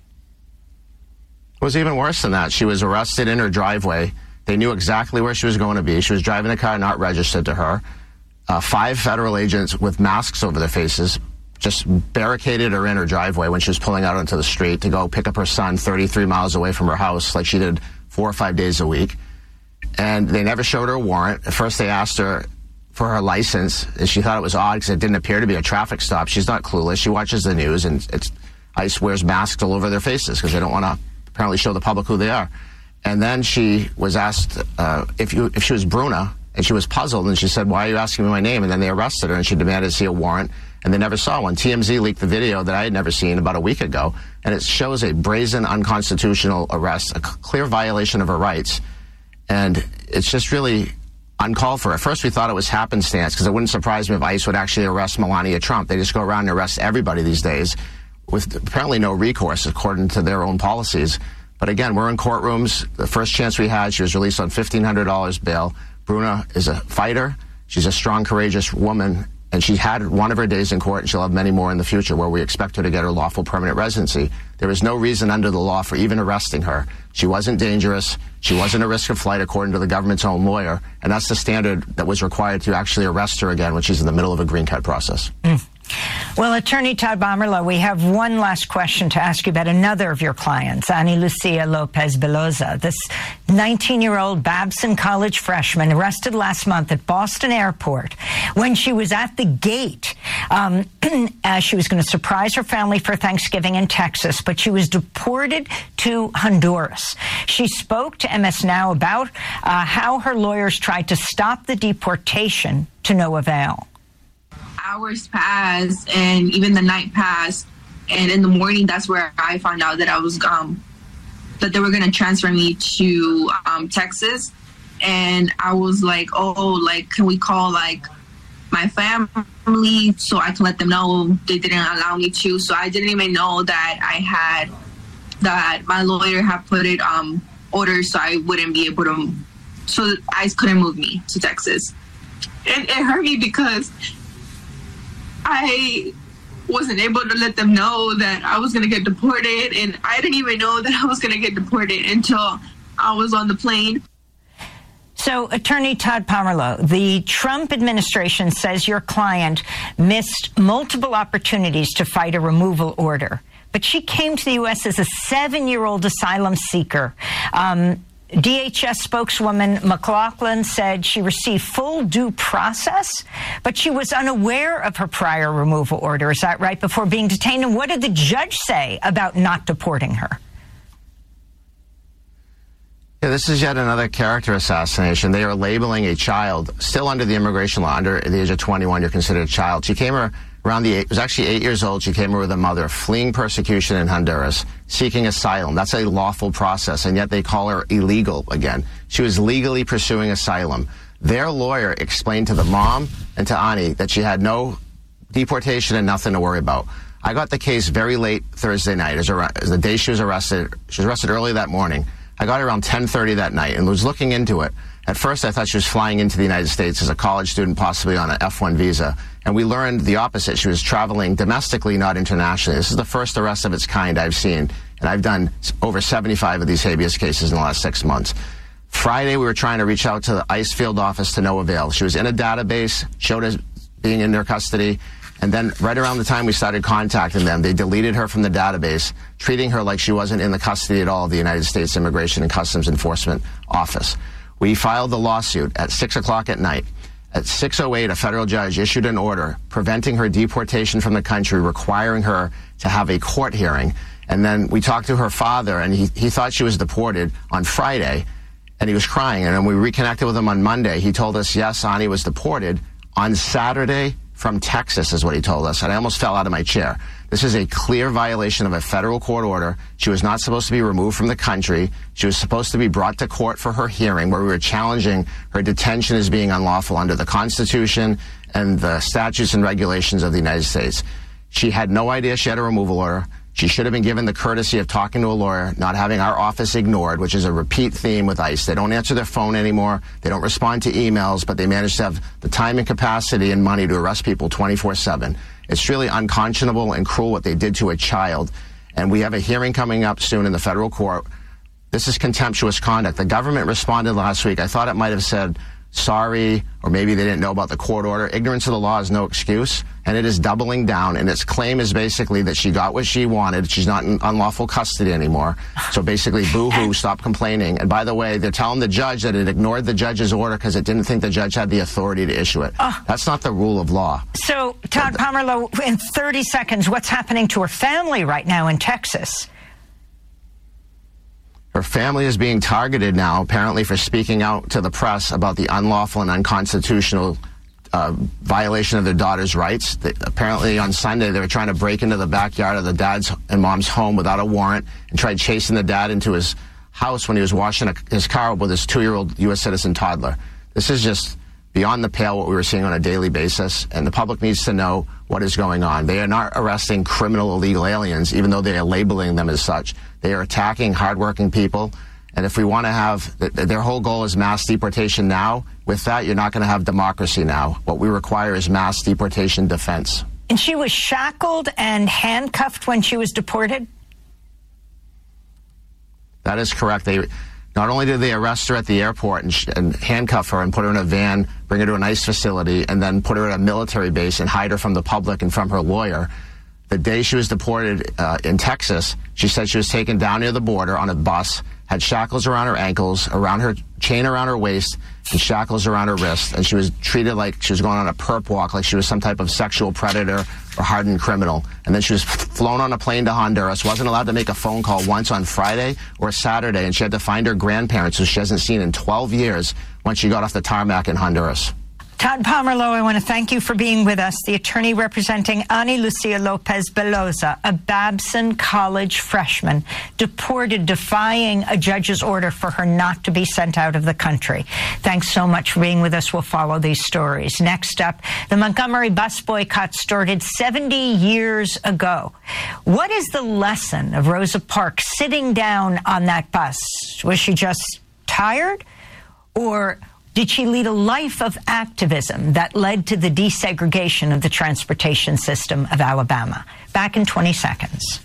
It was even worse than that. She was arrested in her driveway. They knew exactly where she was going to be. She was driving a car not registered to her. 5 federal agents with masks over their faces just barricaded her in her driveway when she was pulling out onto the street to go pick up her son 33 miles away from her house like she did 4 or 5 days a week. And they never showed her a warrant. At first they asked her for her license, and she thought it was odd because it didn't appear to be a traffic stop. She's not clueless. She watches the news, and ICE wears masks all over their faces because they don't want to apparently show the public who they are. And then she was asked if she was Bruna, and she was puzzled, and she said, "Why are you asking me my name?" And then they arrested her, and she demanded to see a warrant, and they never saw one. TMZ leaked the video that I had never seen about a week ago, and it shows a brazen, unconstitutional arrest, a clear violation of her rights, and it's just really uncalled for. At first, we thought it was happenstance, because it wouldn't surprise me if ICE would actually arrest Melania Trump. They just go around and arrest everybody these days with apparently no recourse, according to their own policies. But again, we're in courtrooms. The first chance we had, she was released on $1,500 bail. Bruna is a fighter. She's a strong, courageous woman, and she had one of her days in court, and she'll have many more in the future where we expect her to get her lawful permanent residency. There is no reason under the law for even arresting her. She wasn't dangerous. She wasn't a risk of flight, according to the government's own lawyer, and that's the standard that was required to actually arrest her again when she's in the middle of a green card process.
Well, Attorney Todd Bomerlo, we have one last question to ask you about another of your clients, Ani Lucia Lopez Beloza. This 19-year-old Babson College freshman arrested last month at Boston Airport when she was at the gate. She was going to surprise her family for Thanksgiving in Texas, but she was deported to Honduras. She spoke to MS Now about how her lawyers tried to stop the deportation to no avail.
Hours passed, and even the night passed, and in the morning, that's where I found out that I was that they were going to transfer me to Texas. And I was like, can we call my family so I can let them know? They didn't allow me to, so I didn't even know that my lawyer had put it orders so I wouldn't be able to, so ICE couldn't move me to Texas. And it hurt me because I wasn't able to let them know that I was going to get deported, and I didn't even know that I was going to get deported until I was on the plane.
So, Attorney Todd Bomerlo, the Trump administration says your client missed multiple opportunities to fight a removal order, but she came to the U.S. as a 7-year-old asylum seeker. DHS spokeswoman McLaughlin said she received full due process, but she was unaware of her prior removal order. Is that right? Before being detained? And what did the judge say about not deporting her?
Yeah, this is yet another character assassination. They are labeling a child, still under the immigration law, under the age of 21, you're considered a child. She came It was actually 8 years old. She came here with her mother, fleeing persecution in Honduras, seeking asylum. That's a lawful process, and yet they call her illegal again. She was legally pursuing asylum. Their lawyer explained to the mom and to Ani that she had no deportation and nothing to worry about. I got the case very late Thursday night, as the day she was arrested. She was arrested early that morning. I got it around 10:30 that night and was looking into it. At first, I thought she was flying into the United States as a college student, possibly on an F1 visa. And we learned the opposite. She was traveling domestically, not internationally. This is the first arrest of its kind I've seen. And I've done over 75 of these habeas cases in the last 6 months. Friday, we were trying to reach out to the ICE field office to no avail. She was in a database, showed as being in their custody. And then right around the time we started contacting them, they deleted her from the database, treating her like she wasn't in the custody at all of the United States Immigration and Customs Enforcement Office. We filed the lawsuit at 6 o'clock at night. At 6:08, a federal judge issued an order preventing her deportation from the country, requiring her to have a court hearing. And then we talked to her father, and he thought she was deported on Friday, and he was crying. And then we reconnected with him on Monday. He told us, yes, Ani was deported on Saturday from Texas, is what he told us. And I almost fell out of my chair. This is a clear violation of a federal court order. She was not supposed to be removed from the country. She was supposed to be brought to court for her hearing, where we were challenging her detention as being unlawful under the Constitution and the statutes and regulations of the United States. She had no idea she had a removal order. She should have been given the courtesy of talking to a lawyer, not having our office ignored, which is a repeat theme with ICE. They don't answer their phone anymore. They don't respond to emails, but they manage to have the time and capacity and money to arrest people 24/7. It's really unconscionable and cruel what they did to a child. And we have a hearing coming up soon in the federal court. This is contemptuous conduct. The government responded last week. I thought it might have said sorry, or maybe they didn't know about the court order. Ignorance of the law is no excuse, and it is doubling down, and its claim is basically that she got what she wanted. She's not in unlawful custody anymore. So basically, boo-hoo, stop complaining. And by the way, they're telling the judge that it ignored the judge's order because it didn't think the judge had the authority to issue it. That's not the rule of law.
So, Todd Pomerleau, in 30 seconds, what's happening to her family right now in Texas?
Her family is being targeted now, apparently, for speaking out to the press about the unlawful and unconstitutional violation of their daughter's rights. Apparently, on Sunday, they were trying to break into the backyard of the dad's and mom's home without a warrant and tried chasing the dad into his house when he was washing his car with his 2-year-old U.S. citizen toddler. This is just beyond the pale what we were seeing on a daily basis, and the public needs to know what is going on. They are not arresting criminal illegal aliens, even though they are labeling them as such. They are attacking hardworking people, and if we want to have, their whole goal is mass deportation now. With that, you're not going to have democracy now. What we require is mass deportation defense.
And she was shackled and handcuffed when she was deported?
That is correct. Not only did they arrest her at the airport and handcuff her and put her in a van, bring her to an ICE facility, and then put her at a military base and hide her from the public and from her lawyer, the day she was deported in Texas, she said she was taken down near the border on a bus, had shackles around her ankles, around her chain around her waist, and shackles around her wrist, and she was treated like she was going on a perp walk, like she was some type of sexual predator or hardened criminal. And then she was flown on a plane to Honduras, wasn't allowed to make a phone call once on Friday or Saturday, and she had to find her grandparents, who she hasn't seen in 12 years, when she got off the tarmac in Honduras.
Todd Pomerleau, I want to thank you for being with us, the attorney representing Ani Lucia Lopez Beloza, a Babson College freshman, deported defying a judge's order for her not to be sent out of the country. Thanks so much for being with us. We'll follow these stories. Next up, the Montgomery bus boycott started 70 years ago. What is the lesson of Rosa Parks sitting down on that bus? Was she just tired? Or did she lead a life of activism that led to the desegregation of the transportation system of Alabama? Back in 20 seconds.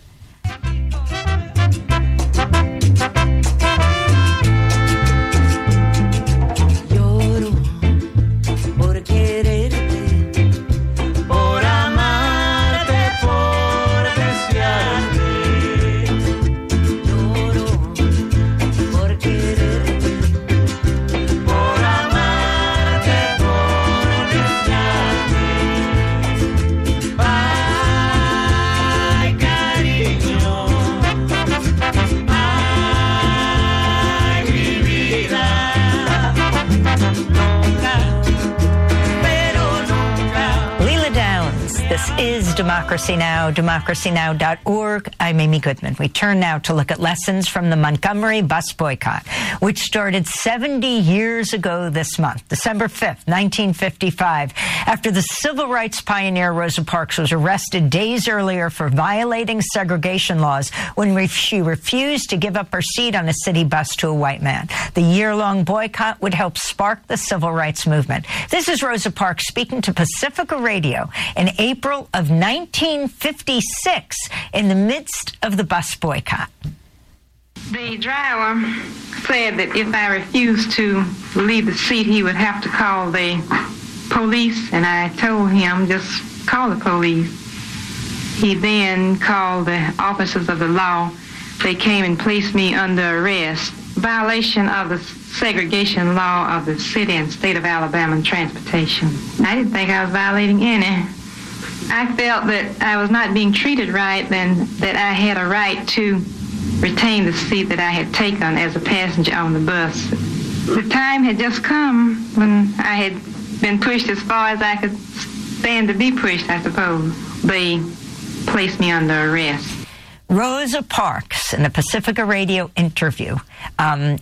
This is Democracy Now!, democracynow.org. I'm Amy Goodman. We turn now to look at lessons from the Montgomery bus boycott, which started 70 years ago this month, December 5th, 1955, after the civil rights pioneer Rosa Parks was arrested days earlier for violating segregation laws when she refused to give up her seat on a city bus to a white man. The year-long boycott would help spark the civil rights movement. This is Rosa Parks speaking to Pacifica Radio in April of 1956 in the midst of the bus boycott.
The driver said that if I refused to leave the seat, he would have to call the police, and I told him, just call the police. He then called the officers of the law. They came and placed me under arrest. Violation of the segregation law of the city and state of Alabama and transportation. I didn't think I was violating any. I felt that I was not being treated right and that I had a right to retain the seat that I had taken as a passenger on the bus. The time had just come when I had been pushed as far as I could stand to be pushed, I suppose. They placed me under arrest.
Rosa Parks in the Pacifica Radio interview in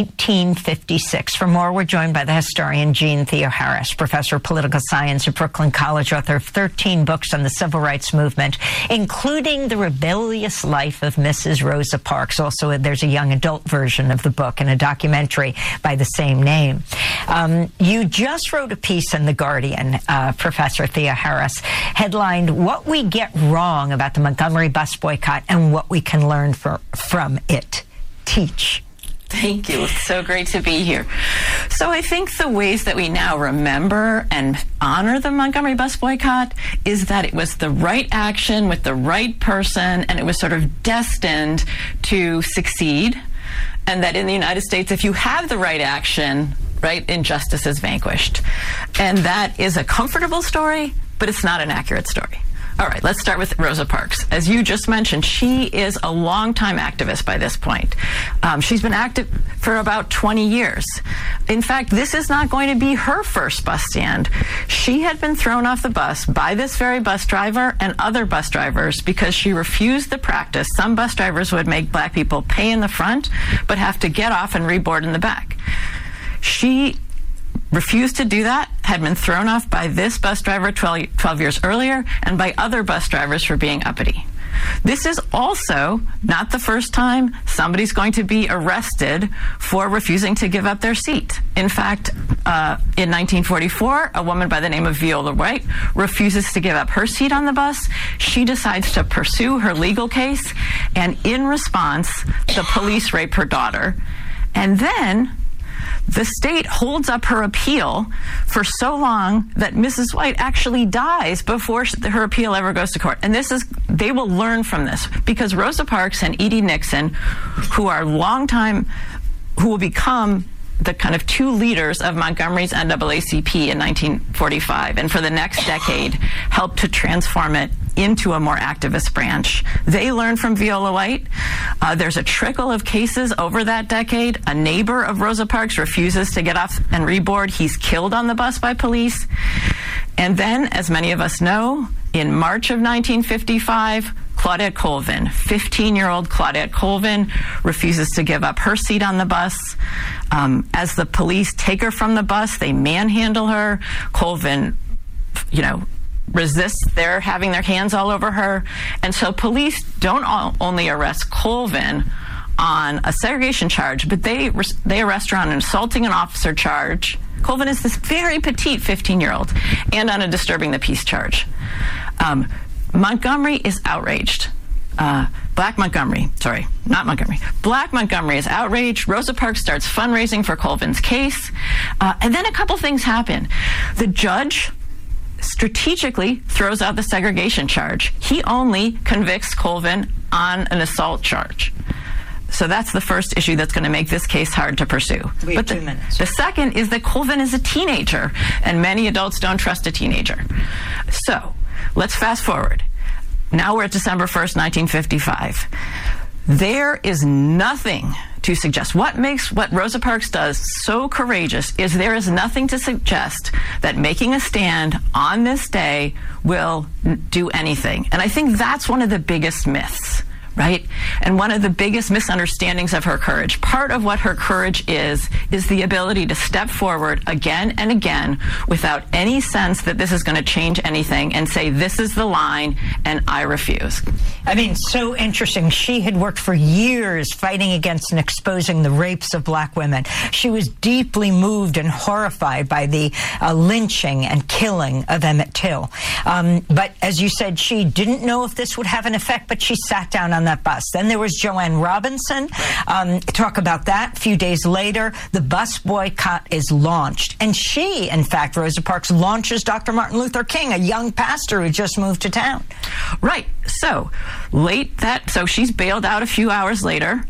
1956. For more, we're joined by the historian Jean Theoharis, professor of political science at Brooklyn College, author of 13 books on the civil rights movement, including The Rebellious Life of Mrs. Rosa Parks. Also, there's a young adult version of the book and a documentary by the same name. You just wrote a piece in The Guardian, Professor Theoharis, headlined, "What We Get Wrong About the Montgomery Bus Boycott and What We Can Learn from It." Teach.
Thank you. It's so great to be here. So I think the ways that we now remember and honor the Montgomery bus boycott is that it was the right action with the right person, and it was sort of destined to succeed. And that in the United States, if you have the right action, right, injustice is vanquished. And that is a comfortable story, but it's not an accurate story. All right, let's start with Rosa Parks. As you just mentioned, she is a longtime activist by this point. She's been active for about 20 years. In fact, this is not going to be her first bus stand. She had been thrown off the bus by this very bus driver and other bus drivers because she refused the practice. Some bus drivers would make black people pay in the front, but have to get off and reboard in the back. She refused to do that, had been thrown off by this bus driver 12 years earlier and by other bus drivers for being uppity. This is also not the first time somebody's going to be arrested for refusing to give up their seat. In fact, in 1944, a woman by the name of Viola White refuses to give up her seat on the bus. She decides to pursue her legal case, and in response, the police rape her daughter. And then the state holds up her appeal for so long that Mrs. White actually dies before her appeal ever goes to court. And they will learn from this, because Rosa Parks and Edie Nixon, who will become the kind of two leaders of Montgomery's NAACP in 1945, and for the next decade helped to transform it into a more activist branch. They learned from Viola White. There's a trickle of cases over that decade. A neighbor of Rosa Parks refuses to get off and reboard. He's killed on the bus by police. And then, as many of us know, in March of 1955, Claudette Colvin, 15-year-old Claudette Colvin, refuses to give up her seat on the bus. As the police take her from the bus, they manhandle her. Colvin, resists their having their hands all over her. And so police don't only arrest Colvin on a segregation charge, but they arrest her on an assaulting an officer charge. Colvin is this very petite 15-year-old, and on a disturbing the peace charge. Montgomery is outraged. Black Montgomery is outraged. Rosa Parks starts fundraising for Colvin's case. And then a couple things happen. The judge strategically throws out the segregation charge. He only convicts Colvin on an assault charge. So that's the first issue that's going to make this case hard to pursue.
We have 2 minutes.
The second is that Colvin is a teenager, and many adults don't trust a teenager. So let's fast forward. Now we're at December 1st, 1955. There is nothing to suggest. What makes what Rosa Parks does so courageous is there is nothing to suggest that making a stand on this day will do anything. And I think that's one of the biggest myths, right? And one of the biggest misunderstandings of her courage. Part of what her courage is the ability to step forward again and again without any sense that this is going to change anything and say, this is the line and I refuse.
I mean, so interesting. She had worked for years fighting against and exposing the rapes of black women. She was deeply moved and horrified by the lynching and killing of Emmett Till. But as you said, she didn't know if this would have an effect, but she sat down on that bus. Then there was Joanne Robinson. Talk about that. A few days later, the bus boycott is launched. And she, in fact, Rosa Parks, launches Dr. Martin Luther King, a young pastor who just moved to town.
Right. So she's bailed out a few hours later.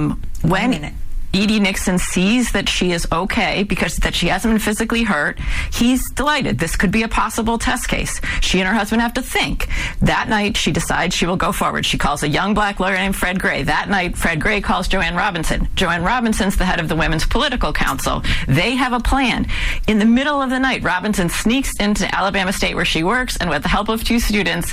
When Edie Nixon sees that she is okay because that she hasn't been physically hurt, he's delighted. This could be a possible test case. She and her husband have to think. That night, she decides she will go forward. She calls a young black lawyer named Fred Gray. That night, Fred Gray calls Joanne Robinson. Joanne Robinson's the head of the Women's Political Council. They have a plan. In the middle of the night, Robinson sneaks into Alabama State where she works, and with the help of 2 students,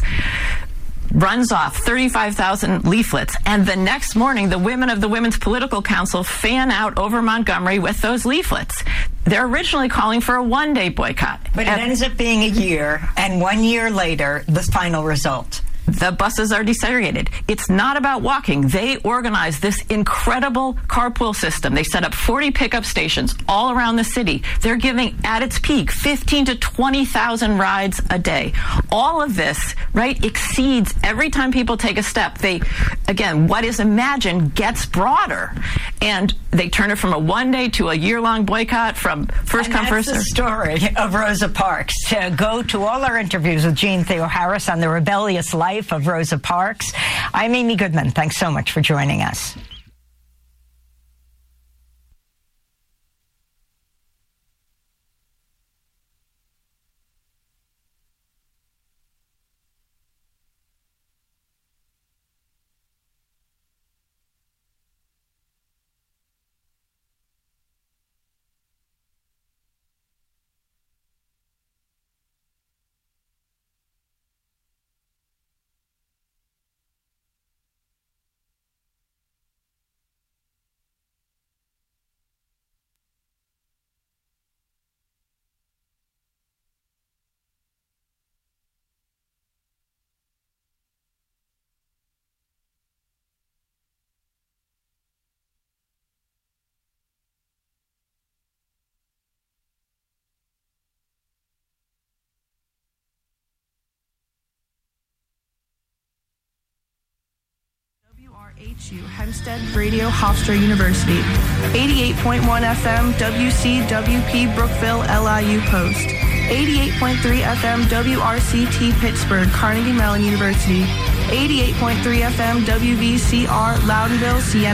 runs off 35,000 leaflets. And the next morning, the women of the Women's Political Council fan out over Montgomery with those leaflets. They're originally calling for a one-day boycott.
But it ends up being a year, and 1 year later, the final result.
The buses are desegregated. It's not about walking. They organize this incredible carpool system. They set up 40 pickup stations all around the city. They're giving, at its peak, 15 to 20,000 rides a day. All of this, right, exceeds every time people take a step. What is imagined gets broader. And they turn it from a one-day to a year-long boycott, from first come, first served.
That's the story of Rosa Parks. Go to all our interviews with Jean Theoharis on the rebellious life of Rosa Parks. I'm Amy Goodman. Thanks so much for joining us.
WRHU, Hempstead Radio, Hofstra University. 88.1 FM, WCWP, Brookville, LIU Post. 88.3 FM, WRCT, Pittsburgh, Carnegie Mellon University. 88.3 FM, WVCR, Loudonville, Siena.